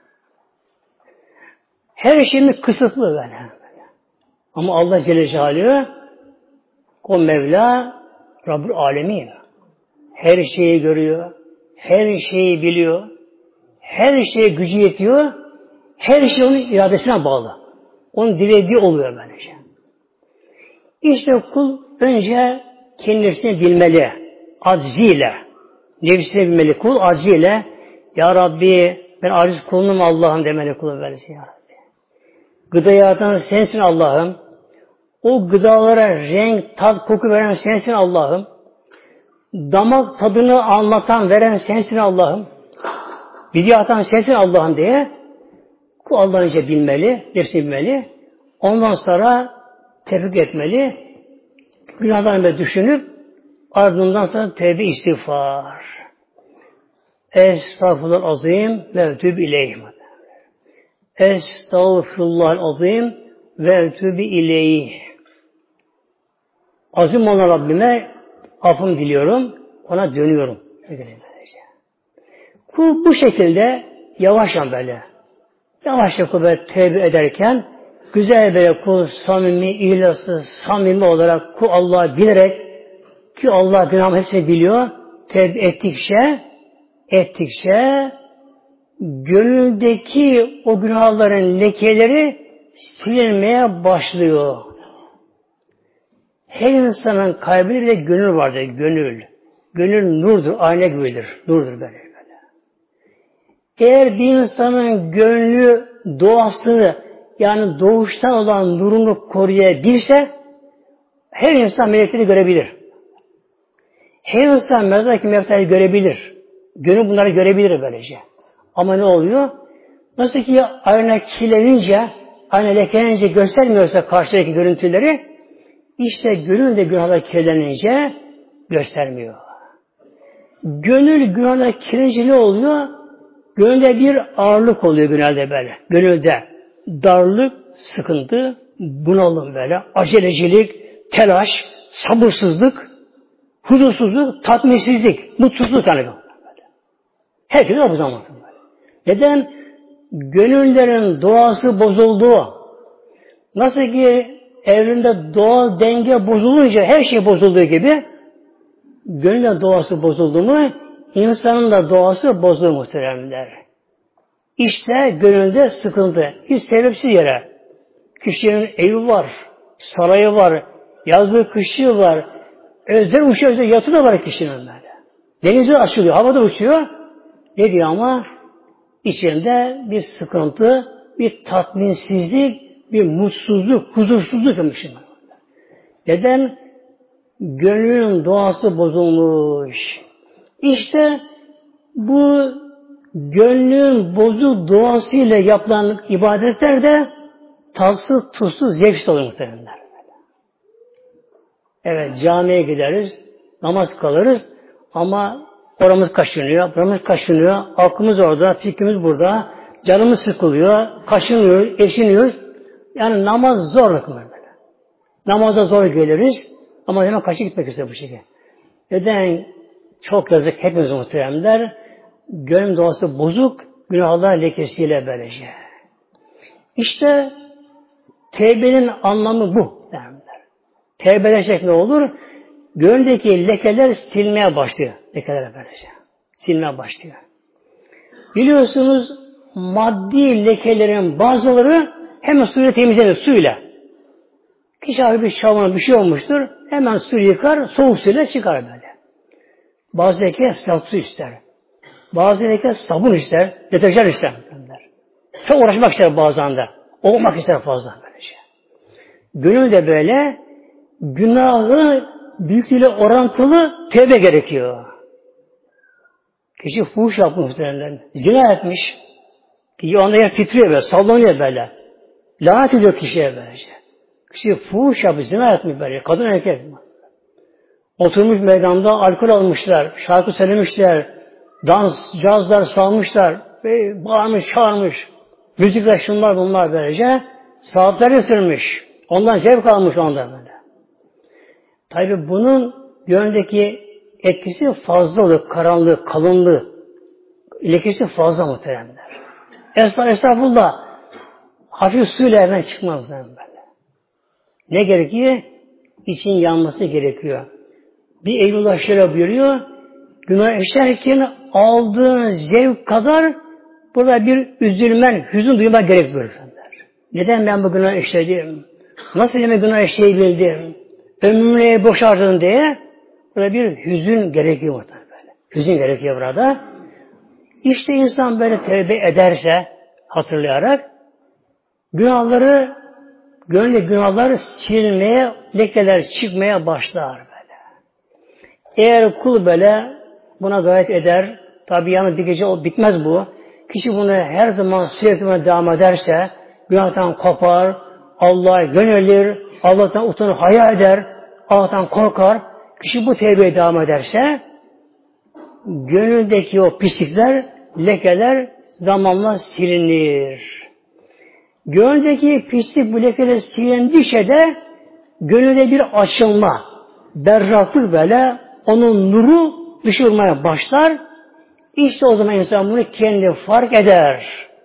Her şeyimiz kısıtlı böyle. Ama Allah Celle Celaluhu, o Mevla, Rabbül Alemin. Her şeyi görüyor, her şeyi biliyor, her şeye gücü yetiyor, her şey onun iradesine bağlı. Onun dilediği oluyor böylece. İşte kul önce kendisini bilmeli, acziyle. Nefsini bilmeli kul, acziyle. Ya Rabbi, ben aciz kulunum Allah'ım demeli kul böylece ya Rabbi. Gıda yaratan sensin Allah'ım. O gıdalara renk, tat, koku veren sensin Allah'ım. Damak tadını anlatan, veren sensin Allah'ım. Bilgi atan sensin Allah'ım diye kul Allah'ın önce bilmeli, nefsini bilmeli. Ondan sonra tefekkür etmeli. Günahlarını düşünüp ardından sonra tevbe istiğfar. Estağfurullah azim ve etûbü ileyh. Estağfurullah azim ve etûbü ileyh. Azim olan Rabbime affım diliyorum, ona dönüyorum. Kul bu şekilde yavaşça böyle, yavaşça kul böyle tevbe ederken, güzel böyle kul samimi, ihlaslı, samimi olarak kul Allah'ı bilerek, ki Allah günahımı hepsini biliyor, tevbe ettikçe, ettikçe, gönüldeki o günahların lekeleri silinmeye başlıyor. Her insanın kalbinde de gönül vardır, gönül. Gönül nurdur, ayna gibidir, nurdur böyle böyle. Eğer bir insanın gönlü doğasını, yani doğuştan olan nurunu koruyabilse, her insan melekleri görebilir. Her insan mezardaki melekleri görebilir. Gönül bunları görebilir böylece. Ama ne oluyor? Nasıl ki ayna kirlenince, ayna lekenince göstermiyorsa karşıdaki görüntüleri, İşte gönül de günahla kirlenince göstermiyor. Gönül günahla kirlenince ne oluyor? Gönülde bir ağırlık oluyor genelde böyle. Gönülde darlık, sıkıntı, bunalım böyle, acelecilik, telaş, sabırsızlık, huzursuzluk, tatminsizlik, mutsuzluk yani böyle. Herkes bu zaman böyle. Neden? Gönüllerin doğası bozuldu. Nasıl ki evrende doğal denge bozulunca her şey bozulduğu gibi gönlün doğası bozuldu mu insanın da doğası bozulur muhteremler. İşte gönülde sıkıntı. Hiç sebepsiz yere. Kişinin evi var, sarayı var, yazlığı kışı var, özler uçuyor, özler yatı da var kişinin böyle. Denize açılıyor, havada uçuyor. Ne diyor ama? İçinde bir sıkıntı, bir tatminsizlik, bir mutsuzluk, huzursuzluk demişim. Neden? Gönlün doğası bozulmuş. İşte bu gönlün bozuk doğasıyla yapılan ibadetler de tatsız, tuzsuz, zevksiz oluyor muhtemelen. Evet, camiye gideriz, namaz kılarız ama oramız kaşınıyor, buramız kaşınıyor, aklımız orada, fikrimiz burada, canımız sıkılıyor, kaşınıyoruz, eşiniyoruz. Yani namaz zor bakımlar böyle. Namaza zor geliriz ama hemen kaçıp gitmek istiyor bu şekilde. Neden? Çok yazık hepimiz muhteremler. Gönül doğası bozuk, günahlar lekesiyle böylece. İşte tevbenin anlamı bu derler. Tevbe edersek ne olur? Gönüldeki lekeler silmeye başlıyor. Lekeler böylece. Silmeye başlıyor. Biliyorsunuz maddi lekelerin bazıları hemen suyla temizlenir, suyla. Kişi abi bir şavrona bir şey olmuştur, hemen suyu yıkar, soğuk suyla çıkar böyle. Bazı leke sıcak su ister. Bazı leke sabun ister, deterjan ister. Çok uğraşmak ister bazen de. Olmak ister fazla böylece. Gönül de böyle günahı büyüklüğüyle orantılı tevbe gerekiyor. Kişi fuhuş yapmış, zina etmiş. Ki o anda yer titriyor böyle, sallanıyor böyle. Lanet ediyor kişiye böylece. Kişi fuhuş yapmış, zina etmiş böyle, kadın erkek. Oturmuş meydanda alkol almışlar, şarkı söylemişler, dans, cazlar salmışlar, ve bağırmış, çağırmış. Müzikler, şunlar bunlar böylece. Saatleri sürmüş. Ondan zevk almış ondan böyle. Tabi bunun gönlündeki etkisi fazla olur, karanlığı, kalınlığı. lekesi fazla muhteremler. Esra estağfurullah hafif suyla hemen çıkmaz böyle. Ne gerekiyor? İçin yanması gerekiyor. Bir Eylullah şöyle buyuruyor, günah işlerken aldığın zevk kadar burada bir üzülmen, hüzün duymak gerekiyor. Neden ben bu günah işledim? Nasıl yine günah işleyebildim? Ömrümü boş harcadım diye burada bir hüzün gerekiyor muhtemelen böyle. Hüzün gerekiyor burada. İşte insan böyle tevbe ederse hatırlayarak günahları, gönlü günahları silmeye, lekeler çıkmaya başlar böyle. Eğer kul böyle buna gayret eder, tabi yalnız bir gece o bitmez bu. Kişi bunu her zaman sürekli buna devam ederse, günahtan kopar, Allah'a yönelir, Allah'tan utanır, hayal eder, Allah'tan korkar. Kişi bu tevbeye devam ederse, gönüldeki o pislikler, lekeler zamanla silinir. Gönüldeki pislik bu lekeler silindikçe de gönülde bir açılma, berraklık böyle, onun nuru dışarmaya başlar. İşte o zaman insan bunu kendi fark eder.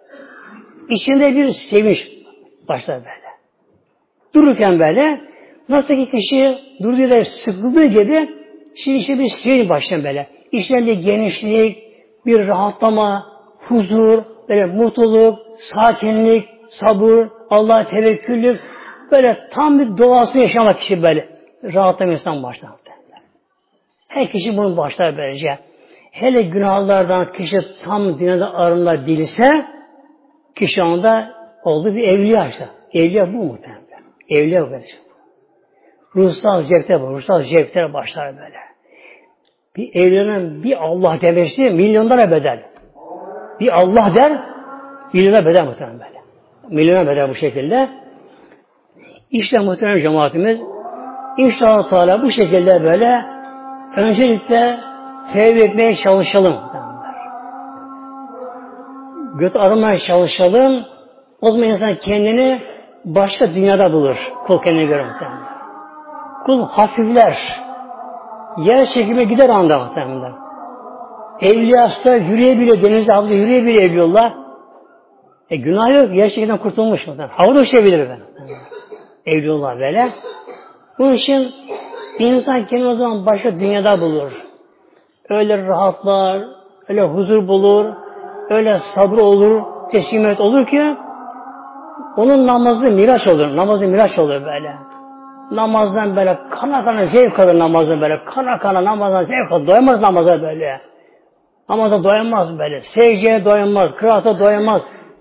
İçinde bir sevinç başlar böyle. Dururken böyle, nasıl ki kişi durduğu yerde sıkıldığı gibi, şimdi işte bir sevinç başlar böyle. İçlerinde genişlik, bir rahatlama, huzur, böyle mutluluk, sakinlik, sabır, Allah'a tevekküllük, böyle tam bir doğasını yaşamak kişi böyle. Rahatlama insan başlar. Her kişi bunu başlar böylece. Hele günahlardan kişi tam dünyada arınabilse, kişi anda oldu bir evliya işte. Evliya bu muhtemelen. Evliya bu böylece. Ruhsal zevkler bu. Ruhsal zevkler başlar böyle. Bir evliyanın bir Allah demesi milyonlara bedel. Bir Allah der, milyona bedel muhtemelen böyle. Milyona bedel bu şekilde. İşte muhtemelen cemaatimiz İnşallah Teala bu şekilde böyle öncelikle tevbe etmeye çalışalım. Göt aramaya çalışalım. O zaman insan kendini başka dünyada bulur. Kul kendine göre muhtemelen. Kul hafifler. Yer çekime gider anda muhtemelen. Evliyası da yürüyebiliyor. Denizde havada yürüyebiliyor evliyullah. E günah yok. Yer çekimden kurtulmuş muhtemelen. Havada uçabilir ben. Evliyullah böyle. Bunun için insan kendini o zaman başka dünyada bulur. Öyle rahatlar, öyle huzur bulur, öyle sabır olur, teslimiyet olur ki onun namazı miraç olur. Namazı miraç olur böyle. Namazdan böyle kana kana zevk alır namazdan böyle. Kana kana namazdan zevk alır. Doyamaz namaza böyle. Namaza doyamaz böyle. Secdeye doyamaz, kıraata doyamaz.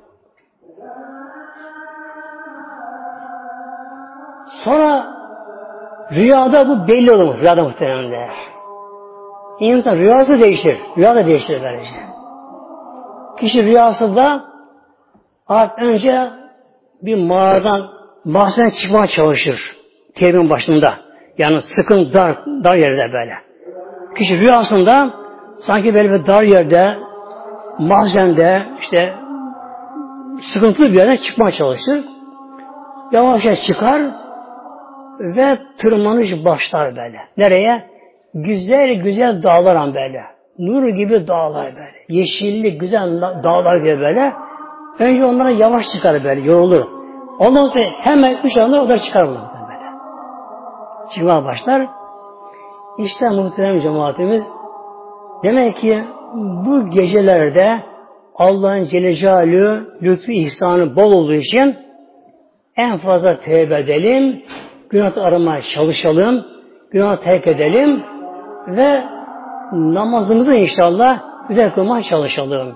Sonra rüyada bu belli olur. Rüyada muhtemelen. İnsan rüyası değişir. Rüya da değişir böylece. Kişi rüyasında artık önce bir mağaradan mahzene çıkmaya çalışır. Tevbenin başında. Yani sıkın dar, dar yerde böyle. Kişi rüyasında sanki böyle bir dar yerde, mahzende, işte sıkıntılı bir yerden çıkmaya çalışır. Yavaş yavaş çıkar ve tırmanış başlar böyle. Nereye? Güzel güzel dağlar böyle. Nur gibi dağlar böyle. Yeşilli güzel dağlar gibi böyle. Önce onlara yavaş çıkar böyle, yorulur. Ondan sonra hemen üç anda onlar çıkar böyle. Çıkmaya başlar. İşte muhterem cemaatimiz, demek ki bu gecelerde Allah'ın Celle Celaluhu lütfu ihsanı bol olduğu için en fazla tevbe edelim, günah aramaya çalışalım, günah terk edelim ve namazımızı inşallah güzel kılmaya çalışalım.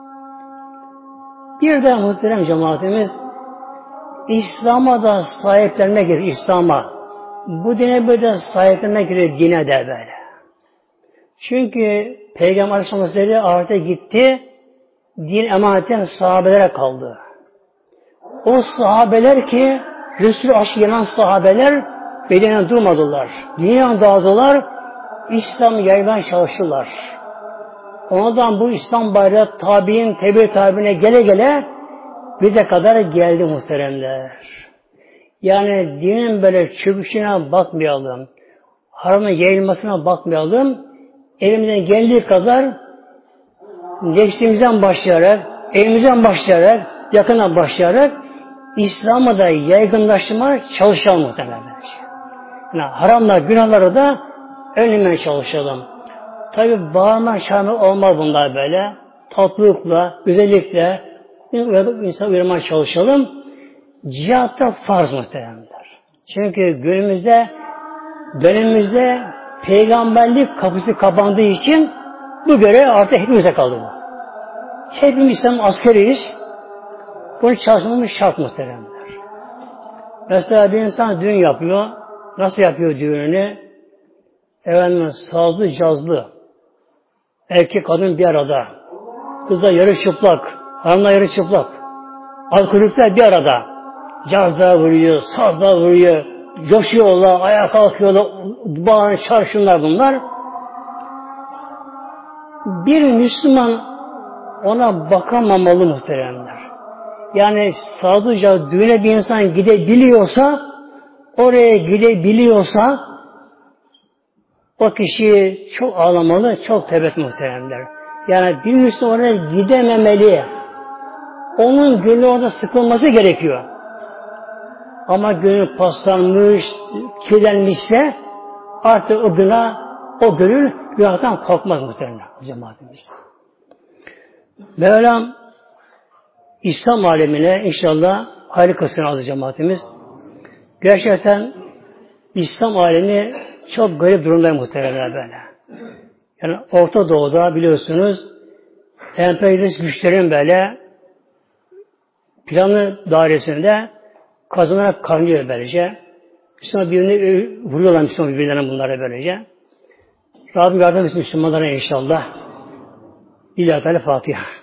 Bir de muhterem cemaatimiz, İslam'a da sahiplenmek gerekir, İslam'a. Bu dine böyle sahiplenmek gerekir, dine de böyle. Çünkü Peygamber Aleyhisselam ahirete gitti, din emanetten sahabelere kaldı. O sahabeler ki, Resul-i aşkı yanan sahabeler bedenen durmadılar. Dünyadan dağıldılar, İslam yaymaya çalıştılar. Ondan bu İslam bayrağı tabi'in, tebe tabi'ine gele gele bize kadar geldi muhteremler. Yani dinin böyle çöküşüne bakmayalım. Haramın yayılmasına bakmayalım. Elimizden geldiği kadar nefsimizden başlayarak, evimizden başlayarak, yakından başlayarak İslam'ı da yaygınlaştırmaya çalışalım muhtemelen. Yani haramlar, günahları da önlemeye çalışalım. Tabi bağırma çağırma olmaz bunlar böyle. Tatlılıkla, güzellikle insan uyarmaya çalışalım. Cihat da farz muhtemelenler. Çünkü günümüzde, dönemimizde peygamberlik kapısı kapandığı için bu görev artık hepimize kaldı bu. Hepimiz İslam askeriyiz. Bunu çalışmamız şart muhtemelenler. Mesela bir insan düğün yapıyor. Nasıl yapıyor düğününü? Efendim sazlı, cazlı. Erkek kadın bir arada. Kızlar yarı çıplak. Hanımlar yarı çıplak. Alkolikler bir arada. Cazlar vuruyor, sazlar vuruyor. Coşuyorlar, ayağa kalkıyorlar. Bağırın, çarşınlar bunlar. Bir Müslüman ona bakamamalı muhteremler. Yani sazlıca düğüne bir insan gidebiliyorsa, oraya gidebiliyorsa, o kişi çok ağlamalı, çok tevbe muhteremler. Yani bir Müslüman oraya gidememeli. Onun gönlü orada sıkılması gerekiyor. Ama gönül paslanmış, kirlenmişse artık o günah, o gönül günahtan korkmaz muhteremler cemaatimiz. Mevlam İslam alemine inşallah hayırlı kılsın azı cemaatimiz. Gerçekten İslam alemi çok garip durumda muhtemelen böyle. Yani Orta Doğu'da biliyorsunuz emperyalist güçlerin böyle planı dairesinde kazanarak kaynıyor böylece. Müslüman birini vuruyorlar Müslüman birbirlerine bunlara böylece. Rabbim yardım etsin Müslümanlara inşallah. İlahi Teala Fatiha.